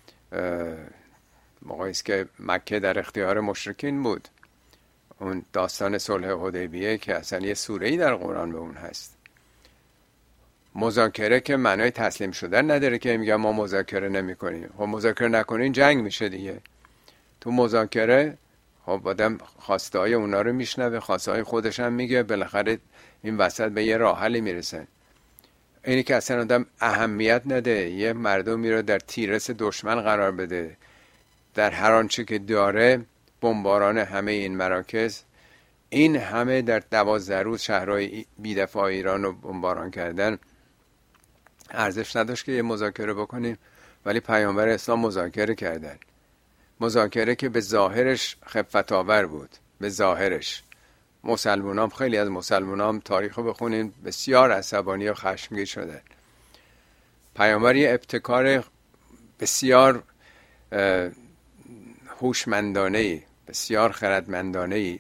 موقعی است که مکه در اختیار مشرکین بود، اون داستان صلح حدیبیه که اصلا یه سوره‌ای در قرآن به اون هست. مذاکره که معنای تسلیم شدن نداره که میگم ما مذاکره نمی‌کنیم. خب مذاکره نکنین جنگ میشه دیگه. تو مذاکره خب آدم خواسته های اونا رو میشنوه، خواسته های خودش هم میگه، بالاخره این وسط به یه راه حلی میرسن. اینی که اصلا آدم اهمیت نده، یه مردمی رو در تیرس دشمن قرار بده، در هر آنچه که داره بمباران همه این مراکز، این همه در 12 روز شهرهای بی‌دفاع ایران رو بمباران کردن، ارزش نداشت که یه مذاکره بکنیم؟ ولی پیامبر اسلام مذاکره کردن. مذاکره که به ظاهرش خفت آور بود، به ظاهرش. مسلمانان، خیلی از مسلمانان تاریخ رو بخونین، بسیار عصبانی و خشمگین شدن. پیامبر یه ابتکار بسیار هوشمندانه‌ای، بسیار خردمندانه‌ای،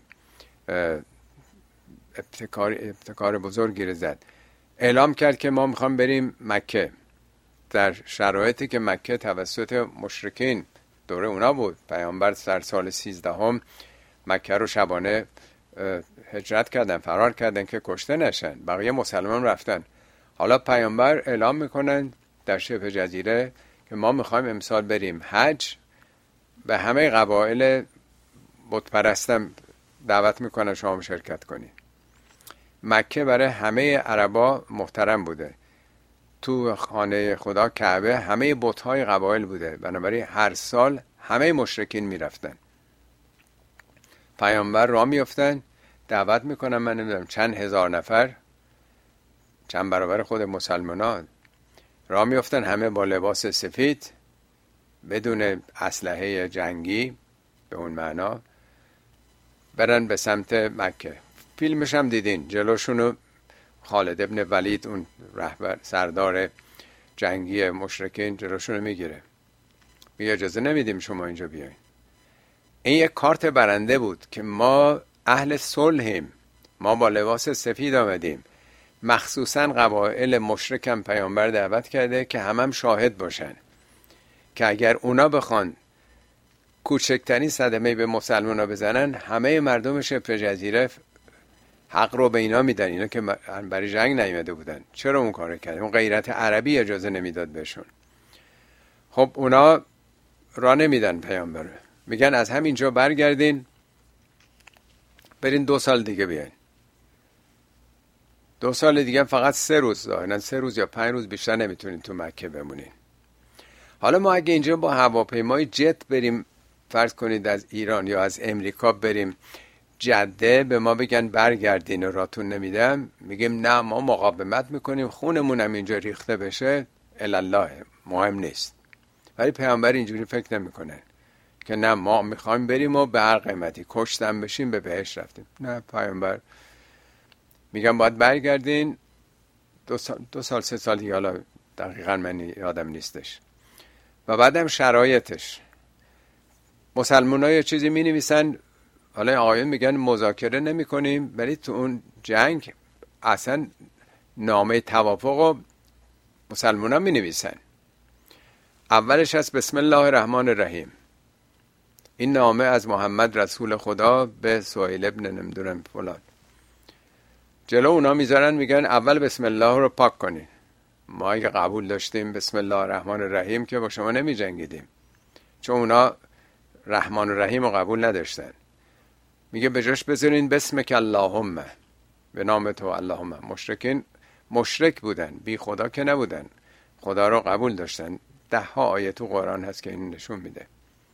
ابتکار بزرگی رو زد. اعلام کرد که ما میخوام بریم مکه، در شرایطی که مکه توسط مشرکین دوره اونا بود. پیامبر در سال 13 مکه رو شبانه هجرت کردن، فرار کردن که کشته نشن، بقیه مسلمان رفتن. حالا پیامبر اعلام میکنن در شبه جزیره که ما میخوایم امسال بریم حج، به همه قبایل بت پرستم دعوت میکنن شما شرکت کنید. مکه برای همه عربا محترم بوده، تو خانه خدا کعبه همه بت‌های قبایل بوده، بنابراین هر سال همه مشرکین میرفتن. پیامبر راه میافتن، دعوت میکنن، من نمیدونم چند هزار نفر، چند برابر خود مسلمانان، راه میافتن همه با لباس سفید بدون اسلحه جنگی به اون معنا، برن به سمت مکه. فیلمش هم دیدین، جلوشونو خالد ابن ولید، اون رهبر سردار جنگی مشرکین، جلوشونو میگیره، میگه اجازه نمیدیم شما اینجا بیاین. این یک کارت برنده بود که ما اهل صلحیم، ما با لباس سفید آمدیم. مخصوصا قبایل مشرکم پیامبر دعوت کرده که هم شاهد باشن، که اگر اونا بخوان کوچکترین صدمه به مسلمانا بزنن، همه مردم شبه جزیره حق رو به اینا میدن. اینا که برای جنگ نیومده بودن، چرا اون کارو کردن؟ اون غیرت عربی اجازه نمیداد بهشون. خب اونا راه نمیدن پیامبر، میگن از همینجا برگردین برین 2 سال دیگه بیاین. 2 سال دیگه فقط 3 روز، ظاهرا 3 روز یا 5 روز بیشتر نمیتونین تو مکه بمونین. حالا ما اگه اینجا با هواپیمای جت بریم، فرض کنید از ایران یا از امریکا بریم جده، به ما بگن برگردین و راتون نمیدم، میگیم نه ما مقاومت میکنیم، خونمون هم اینجا ریخته بشه الالله، مهم نیست. ولی پیامبر اینجوری فکر نمیکنه که نه ما میخوایم بریم و به هر قیمتی کشتم بشیم به بهشت رفتیم. نه، پیامبر میگم باید برگردین 2 سال 3 سال دیگه، حالا دقیقا من یادم نیستش. و بعدم شرایطش، مسلمان ها یه چیزی می نویسن، حالا آقایون میگن مذاکره نمی کنیم، ولی تو اون جنگ اصلا نامه توافق رو مسلمان ها می نویسن. اولش هست بسم الله الرحمن الرحیم، این نامه از محمد رسول خدا به سهیل ابن نمیدونم فلان. جلو اونا میذارن، میگن اول بسم الله رو پاک کنین. ما اگه قبول داشتیم بسم الله الرحمن الرحیم که با شما نمی جنگیدیم، چون اونا رحمان الرحیم رو قبول نداشتن. میگه بجاش بذارین بسمک اللهم، به نام تو اللهم. مشرکین مشرک بودن، بی خدا که نبودن، خدا رو قبول داشتن. 10 آیه تو قرآن هست که این نشون میده.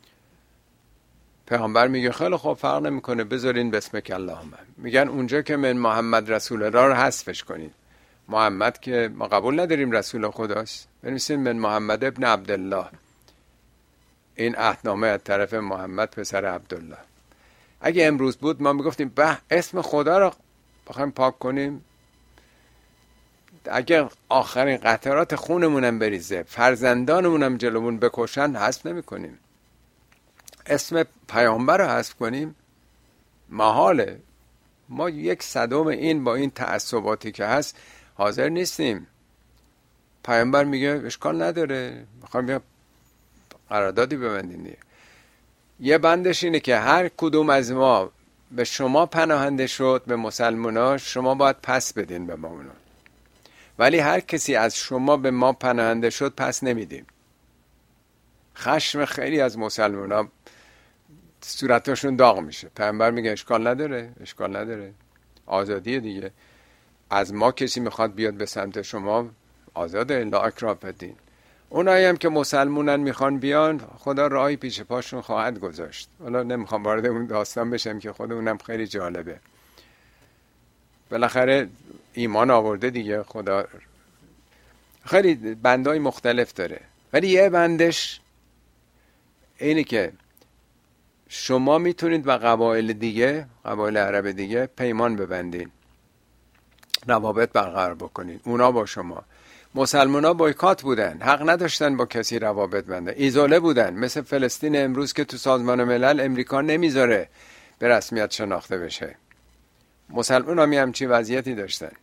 پیامبر میگه خیلی خوب، فرق نمیکنه، بذارین بسمک اللهم. میگن اونجا که من محمد رسول الله رو حذفش کنید. محمد که ما قبول نداریم رسول خداست، بنویسین من محمد ابن عبدالله. این عهدنامه از طرف محمد پسر عبدالله. اگه امروز بود ما میگفتیم به اسم خدا رو بخوایم پاک کنیم، اگه آخرین قطرات خونمونم بریزه، فرزندانمونم جلومون بکشن، حذف نمی کنیم. اسم پیامبر رو حذف کنیم محاله. ما 1/100 این با این تعصباتی که هست حاضر نیستیم. پیامبر میگه اشکال نداره، میخوام یه قراردادی ببندیم دیگه. یه بندش اینه که هر کدوم از ما به شما پناهنده شد، به مسلمونا، شما باید پس بدین به ما اونو. ولی هر کسی از شما به ما پناهنده شد پس نمیدیم. خشم خیلی از مسلمونا صورتشون داغ میشه. پیامبر میگه اشکال نداره، آزادیه دیگه. از ما کسی میخواد بیاد به سمت شما، آزاده، لا اکراه فی الدین. اونایی هم که مسلمونن میخوان بیان، خدا راهی پیش پاشون خواهد گذاشت. حالا نمیخوام وارد اون داستان بشم که خود اونم خیلی جالبه. بالاخره ایمان آورده دیگه، خدا خیلی بندهای مختلف داره. ولی یه بندش اینه که شما میتونید با قبایل دیگه، قبایل عرب دیگه پیمان ببندین، روابط برقرار بکنین. اونا با شما. مسلمونا بایکات بودن، حق نداشتن با کسی روابط بندن، ایزوله بودن. مثل فلسطین امروز که تو سازمان ملل امریکا نمیذاره به رسمیت شناخته بشه. مسلمونا می همچین وضعیتی داشتن.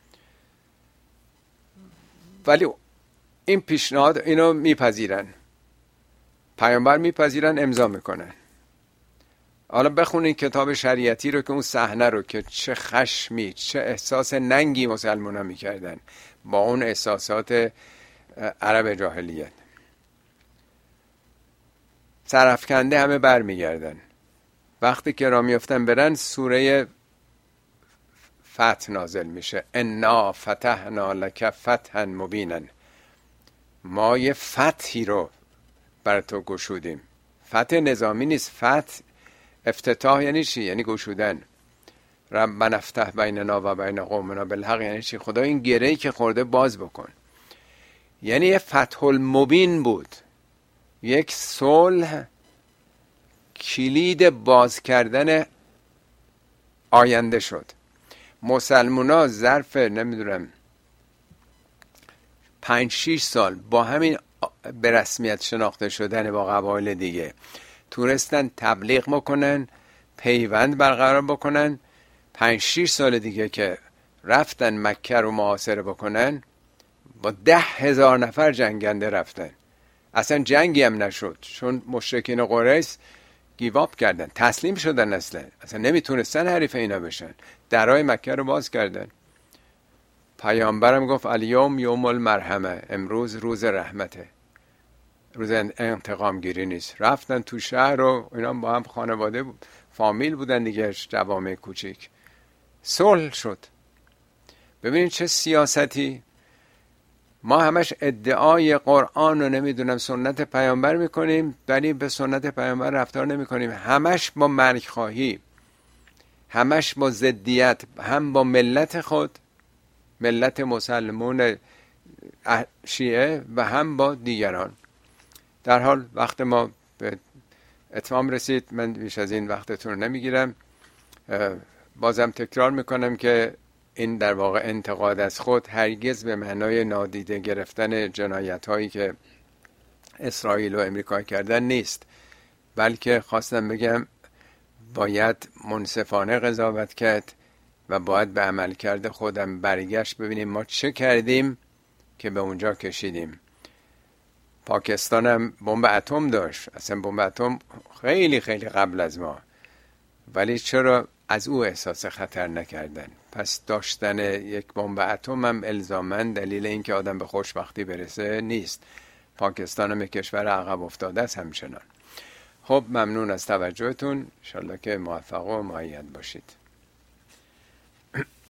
ولی این پیشنهاد اینو میپذیرن، پیامبر میپذیرن، امضا میکنن. حالا بخونین کتاب شریعتی رو که اون صحنه رو که چه خشمی، چه احساس ننگی مسلمونا میکردن با اون احساسات عرب جاهلیت. سرافکنده همه بر میگردن. وقتی که را میفتن برن، سوره فتح نازل میشه. انا فتحنا لک فتحا مبینا. ما یه فتحی رو بر تو گشودیم. فتح نظامی نیست. فتح افتتاح یعنی چی؟ یعنی گشودن. ربنا افتح بیننا و بین قومنا بالحق یعنی چی؟ خدا این گره‌ای که خورده باز بکن. یعنی یه فتح المبین بود، یک صلح، کلید باز کردن آینده شد. مسلمونا ظرف نمیدونم 5-6 سال با همین به رسمیت شناخته شدن با قبایل دیگه تونستن تبلیغ بکنن، پیوند برقرار بکنن. 5-6 سال دیگه که رفتن مکه رو محاصره بکنن، با 10,000 نفر جنگنده رفتن. اصلا جنگی هم نشد، چون مشرکین قریش گیواب کردن، تسلیم شدن. اصلا نمیتونستن حریف اینا بشن. درهای مکه رو باز کردن. پیامبرم گفت الیوم یوم المرحمه، امروز روز رحمته، روز انتقام گیری نیست. رفتن تو شهر رو، اینا با هم خانواده بود، فامیل بودن دیگه، جوامع کوچیک. صلح شد. ببینید چه سیاستی. ما همش ادعای قرآن و نمیدونم سنت پیامبر میکنیم، ولی به سنت پیامبر رفتار نمیکنیم. همش با مرگ خواهی، همش با ضدیت، هم با ملت خود، ملت مسلمون شیعه، و هم با دیگران. در حال وقت ما به اتمام رسید. من بیش از این وقتتون رو نمیگیرم. بازم تکرار میکنم که این در واقع انتقاد از خود هرگز به معنای نادیده گرفتن جنایت هایی که اسرائیل و امریکا کردن نیست، بلکه خواستم بگم باید منصفانه قضاوت کرد و باید به عملکرد خودم برگشت، ببینیم ما چه کردیم که به اونجا کشیدیم. پاکستان هم بمب اتم داشت، اصلا بمب اتم خیلی خیلی قبل از ما، ولی چرا از او احساس خطر نکردن؟ پس داشتن یک بمب اتم هم الزاماً دلیل این که آدم به خوشبختی برسه نیست. پاکستان هم یک کشور عقب افتاده است همچنان. خب ممنون از توجهتون، انشالله که موفق و مؤید باشید.